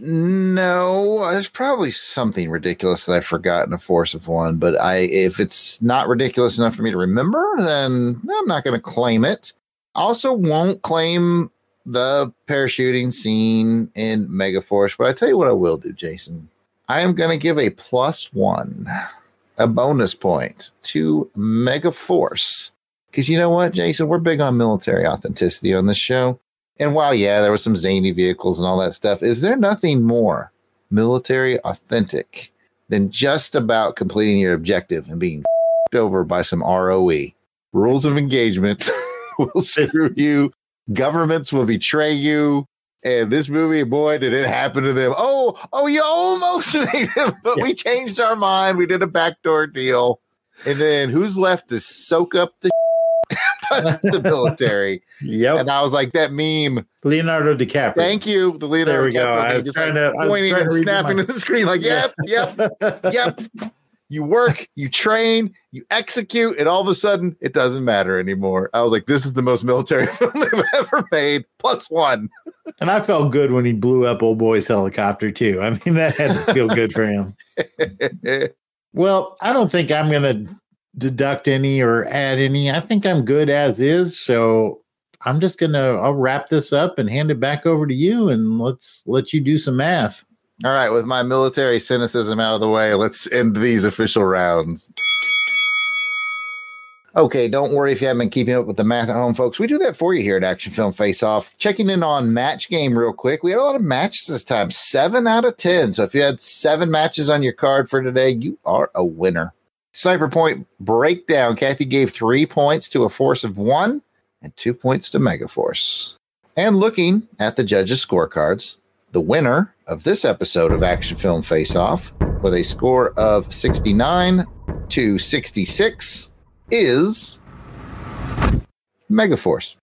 No, there's probably something ridiculous that I forgot in A Force of One, but if it's not ridiculous enough for me to remember, then I'm not going to claim it. Also won't claim the parachuting scene in Megaforce, but I tell you what I will do, Jason. I am going to give a +1, a bonus point to Megaforce. Because you know what, Jason? We're big on military authenticity on this show. And while, there was some zany vehicles and all that stuff, is there nothing more military authentic than just about completing your objective and being over by some ROE? Rules of engagement will screw you. Governments will betray you. And this movie, boy, did it happen to them. Oh, you almost made it, but we changed our mind. We did a backdoor deal. And then who's left to soak up the the military? Yep. And I was like, that meme. Leonardo DiCaprio. Thank you. The Leonardo there we go. DiCaprio. I was trying to pointing and snapping at the screen like, yep. You work, you train, you execute, and all of a sudden, it doesn't matter anymore. I was like, this is the most military film they've ever made. +1. And I felt good when he blew up old boy's helicopter, too. I mean, that had to feel good for him. Well, I don't think I'm going to deduct any or add any. I think I'm good as is. So I'm just I'll wrap this up and hand it back over to you, and let's let you do some math. All right, with my military cynicism out of the way, let's end these official rounds. Okay, don't worry if you haven't been keeping up with the math at home, folks. We do that for you here at Action Film Face Off. Checking in on Match Game real quick. We had a lot of matches this time, 7 out of 10. So if you had 7 matches on your card for today, you are a winner. Sniper point breakdown. Kathy gave 3 points to A Force of One and 2 points to Megaforce. And looking at the judges' scorecards, the winner of this episode of Action Film Face Off with a score of 69 to 66 is Megaforce.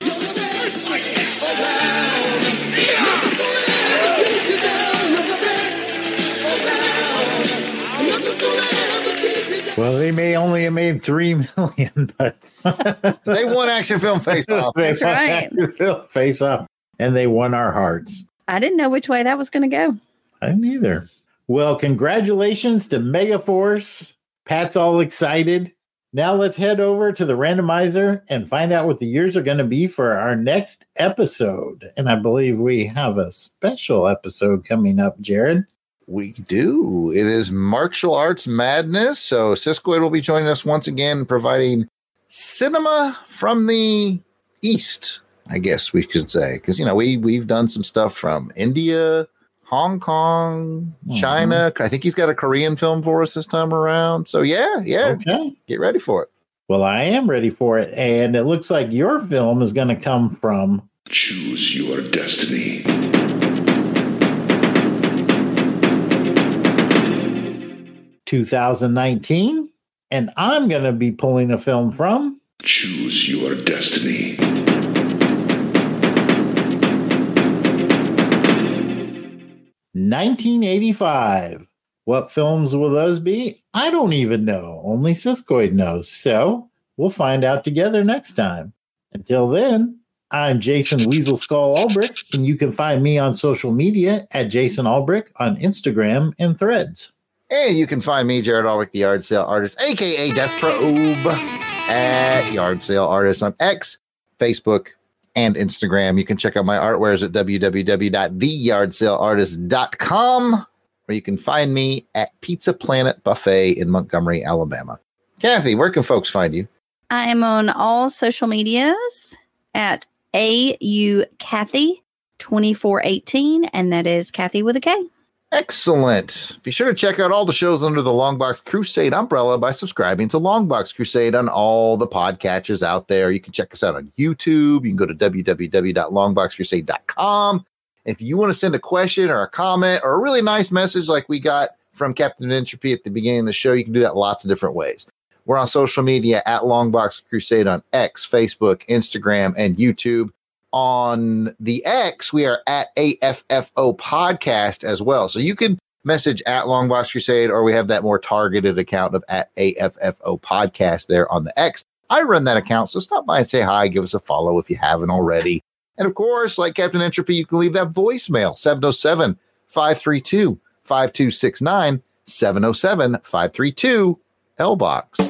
Well, they may only have made $3 million, but they won Action Film Face Off. That's right. Face Off, and they won our hearts. I didn't know which way that was going to go. I didn't either. Well, congratulations to Megaforce. Pat's all excited. Now let's head over to the randomizer and find out what the years are going to be for our next episode. And I believe we have a special episode coming up, Jared. We do. It is Martial Arts Madness. So Siskoid will be joining us once again, providing cinema from the East, I guess we could say. Because, we've done some stuff from India, Hong Kong, China. I think he's got a Korean film for us this time around. So, yeah. Okay. Get ready for it. Well, I am ready for it. And it looks like your film is going to come from Choose Your Destiny. 2019. And I'm going to be pulling a film from Choose Your Destiny. 1985. What films will those be? I don't even know. Only Siskoid knows. So we'll find out together next time. Until then, I'm Jason Weasel Skull Ulbrich, and you can find me on social media at Jason Ulbrich on Instagram and Threads. And you can find me, Jared Ulrich, the Yard Sale Artist, a.k.a. Death Probe, at Yard Sale Artist on X, Facebook, and Instagram. You can check out my artwares at www.theyardsaleartist.com, or you can find me at Pizza Planet Buffet in Montgomery, Alabama. Kathy, where can folks find you? I am on all social medias at AUKathy2418, and that is Kathy with a K. Excellent. Be sure to check out all the shows under the Longbox Crusade umbrella by subscribing to Longbox Crusade on all the podcatchers out there. You can check us out on YouTube. You can go to www.longboxcrusade.com. If you want to send a question or a comment or a really nice message like we got from Captain Entropy at the beginning of the show, you can do that lots of different ways. We're on social media at Longbox Crusade on X, Facebook, Instagram, and YouTube. On the X, we are at AFFO Podcast as well. So you can message at Longbox Crusade, or we have that more targeted account of at AFFO Podcast there on the X. I run that account, so stop by and say hi. Give us a follow if you haven't already. And of course, like Captain Entropy, you can leave that voicemail, 707-532-5269, 707-532-LBOX.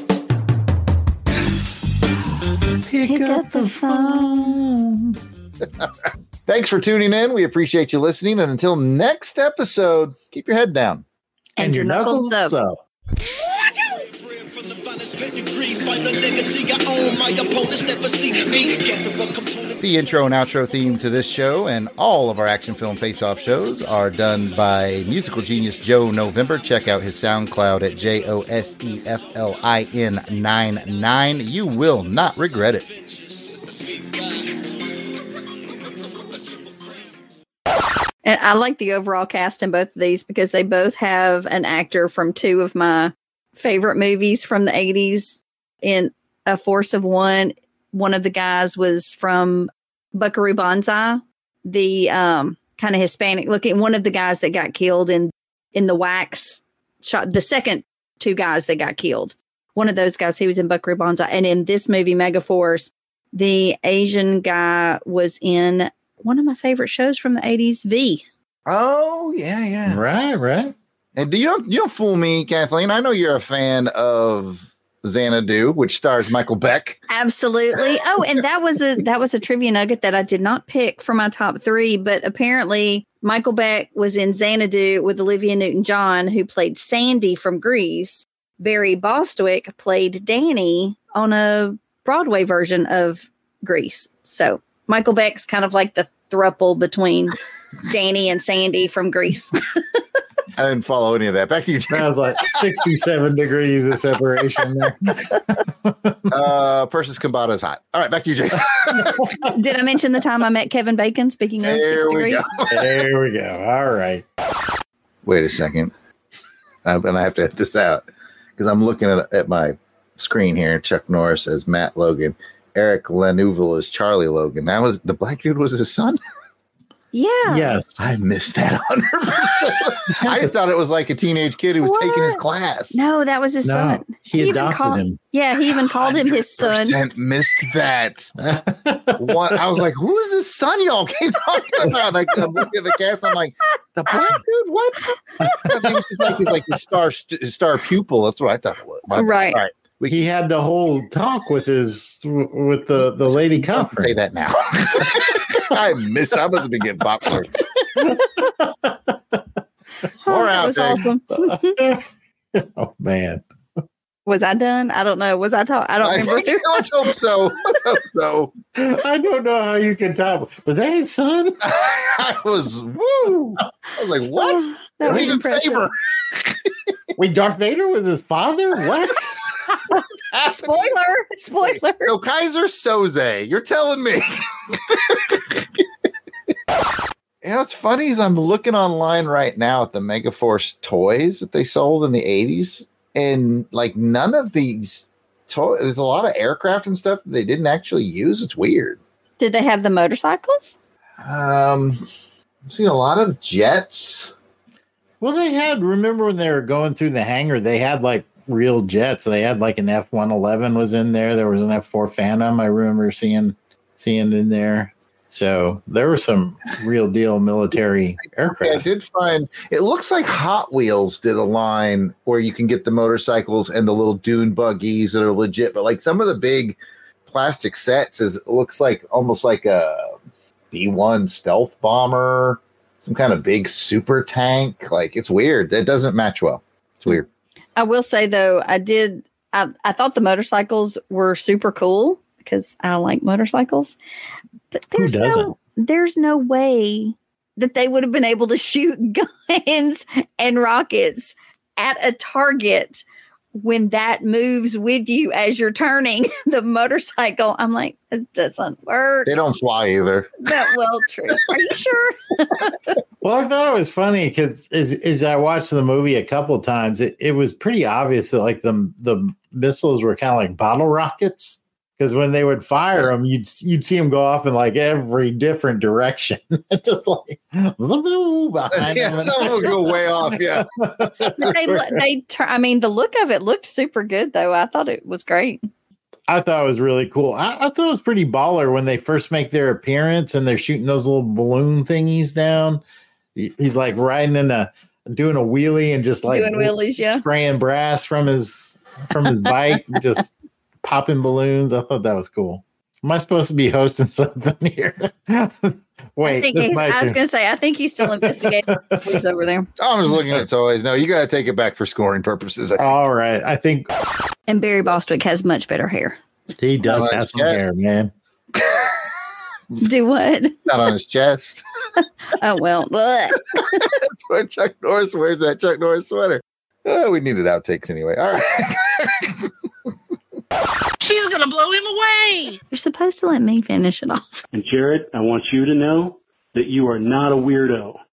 Pick up the phone. Thanks for tuning in. We appreciate you listening. And until next episode, keep your head down. And your knuckles up. The intro and outro theme to this show and all of our Action Film Face-Off shows are done by musical genius Joe November. Check out his SoundCloud at JOSEFLIN99. You will not regret it. And I like the overall cast in both of these because they both have an actor from two of my favorite movies from the 80s. In A Force of One, one of the guys was from Buckaroo Banzai, the kind of Hispanic looking, one of the guys that got killed in the wax shot, the second two guys that got killed. One of those guys, he was in Buckaroo Banzai. And in this movie, Megaforce, the Asian guy was in one of my favorite shows from the 80s, V. Oh, yeah. Right. And you don't fool me, Kathleen. I know you're a fan of Xanadu, which stars Michael Beck. Absolutely. Oh, and that was a trivia nugget that I did not pick for my top three, but apparently Michael Beck was in Xanadu with Olivia Newton-John, who played Sandy from Grease. Barry Bostwick played Danny on a Broadway version of Grease. So Michael Beck's kind of like the throuple between Danny and Sandy from Grease. I didn't follow any of that. Back to you, James. That was like 67 degrees of separation there. Persis Kambata is hot. All right, back to you, Jason. Did I mention the time I met Kevin Bacon? Speaking of 6 degrees. There we go. All right. Wait a second. And I have to edit this out because I'm looking at my screen here. Chuck Norris as Matt Logan. Eric Laneuville as Charlie Logan. That was the black dude was his son? Yeah. Yes. I missed that 100%. I just thought it was like a teenage kid who was taking his class. No, that was his son. He adopted him. Yeah, he even called him his son. Missed that. What? I was like, who is this son y'all keep talking about? I'm looking at the cast. I'm like, the black dude? What? I think he's like his star pupil. That's what I thought it was. Right. All right. He had the whole talk with the lady conference. Say that now. I must have been getting popcorn. All right. out there. Awesome. Oh man. Was I done? I don't know. Was I talking? I don't remember. Let's hope so. Let's hope so. I don't know how you can top. Was that his son? I was like, what? That was Even impressive. favor. Wait, Darth Vader was his father? What? Spoiler. No, Kaiser Soze. You're telling me. You know, what's funny is I'm looking online right now at the Megaforce toys that they sold in the 80s. And like none of these toys, there's a lot of aircraft and stuff that they didn't actually use. It's weird. Did they have the motorcycles? I've seen a lot of jets. Well, they had, remember when they were going through the hangar, they had like real jets. They had like an F-111 was in there. There was an F-4 Phantom I remember seeing in there. So there were some real deal military aircraft. I did find, it looks like Hot Wheels did a line where you can get the motorcycles and the little dune buggies that are legit, but like some of the big plastic sets it looks like almost like a B-1 stealth bomber, some kind of big super tank. Like it's weird. It doesn't match well. It's weird. I will say though, I thought the motorcycles were super cool because I like motorcycles. But there's no way that they would have been able to shoot guns and rockets at a target when that moves with you as you're turning the motorcycle. I'm like, it doesn't work. They don't fly either. Well, true. Are you sure? Well, I thought it was funny because as I watched the movie a couple of times, it was pretty obvious that like the missiles were kind of like bottle rockets. Because when they would fire them, you'd see them go off in like every different direction. Just like behind them. Some will go way off. Yeah. The look of it looked super good, though. I thought it was great. I thought it was really cool. I thought it was pretty baller when they first make their appearance and they're shooting those little balloon thingies down. He's like riding doing a wheelie and just like doing wheelies, spraying brass from his bike, just popping balloons. I thought that was cool. Am I supposed to be hosting something here? Wait, I was going to say, I think he's still investigating what's over there. I'm just looking at toys. No, you got to take it back for scoring purposes. All right. I think. And Barry Bostwick has much better hair. He does have some hair, man. Do what? Not on his chest. Oh, well. That's why Chuck Norris wears that Chuck Norris sweater. We needed outtakes anyway. All right. She's going to blow him away. You're supposed to let me finish it off. And Jared, I want you to know that you are not a weirdo.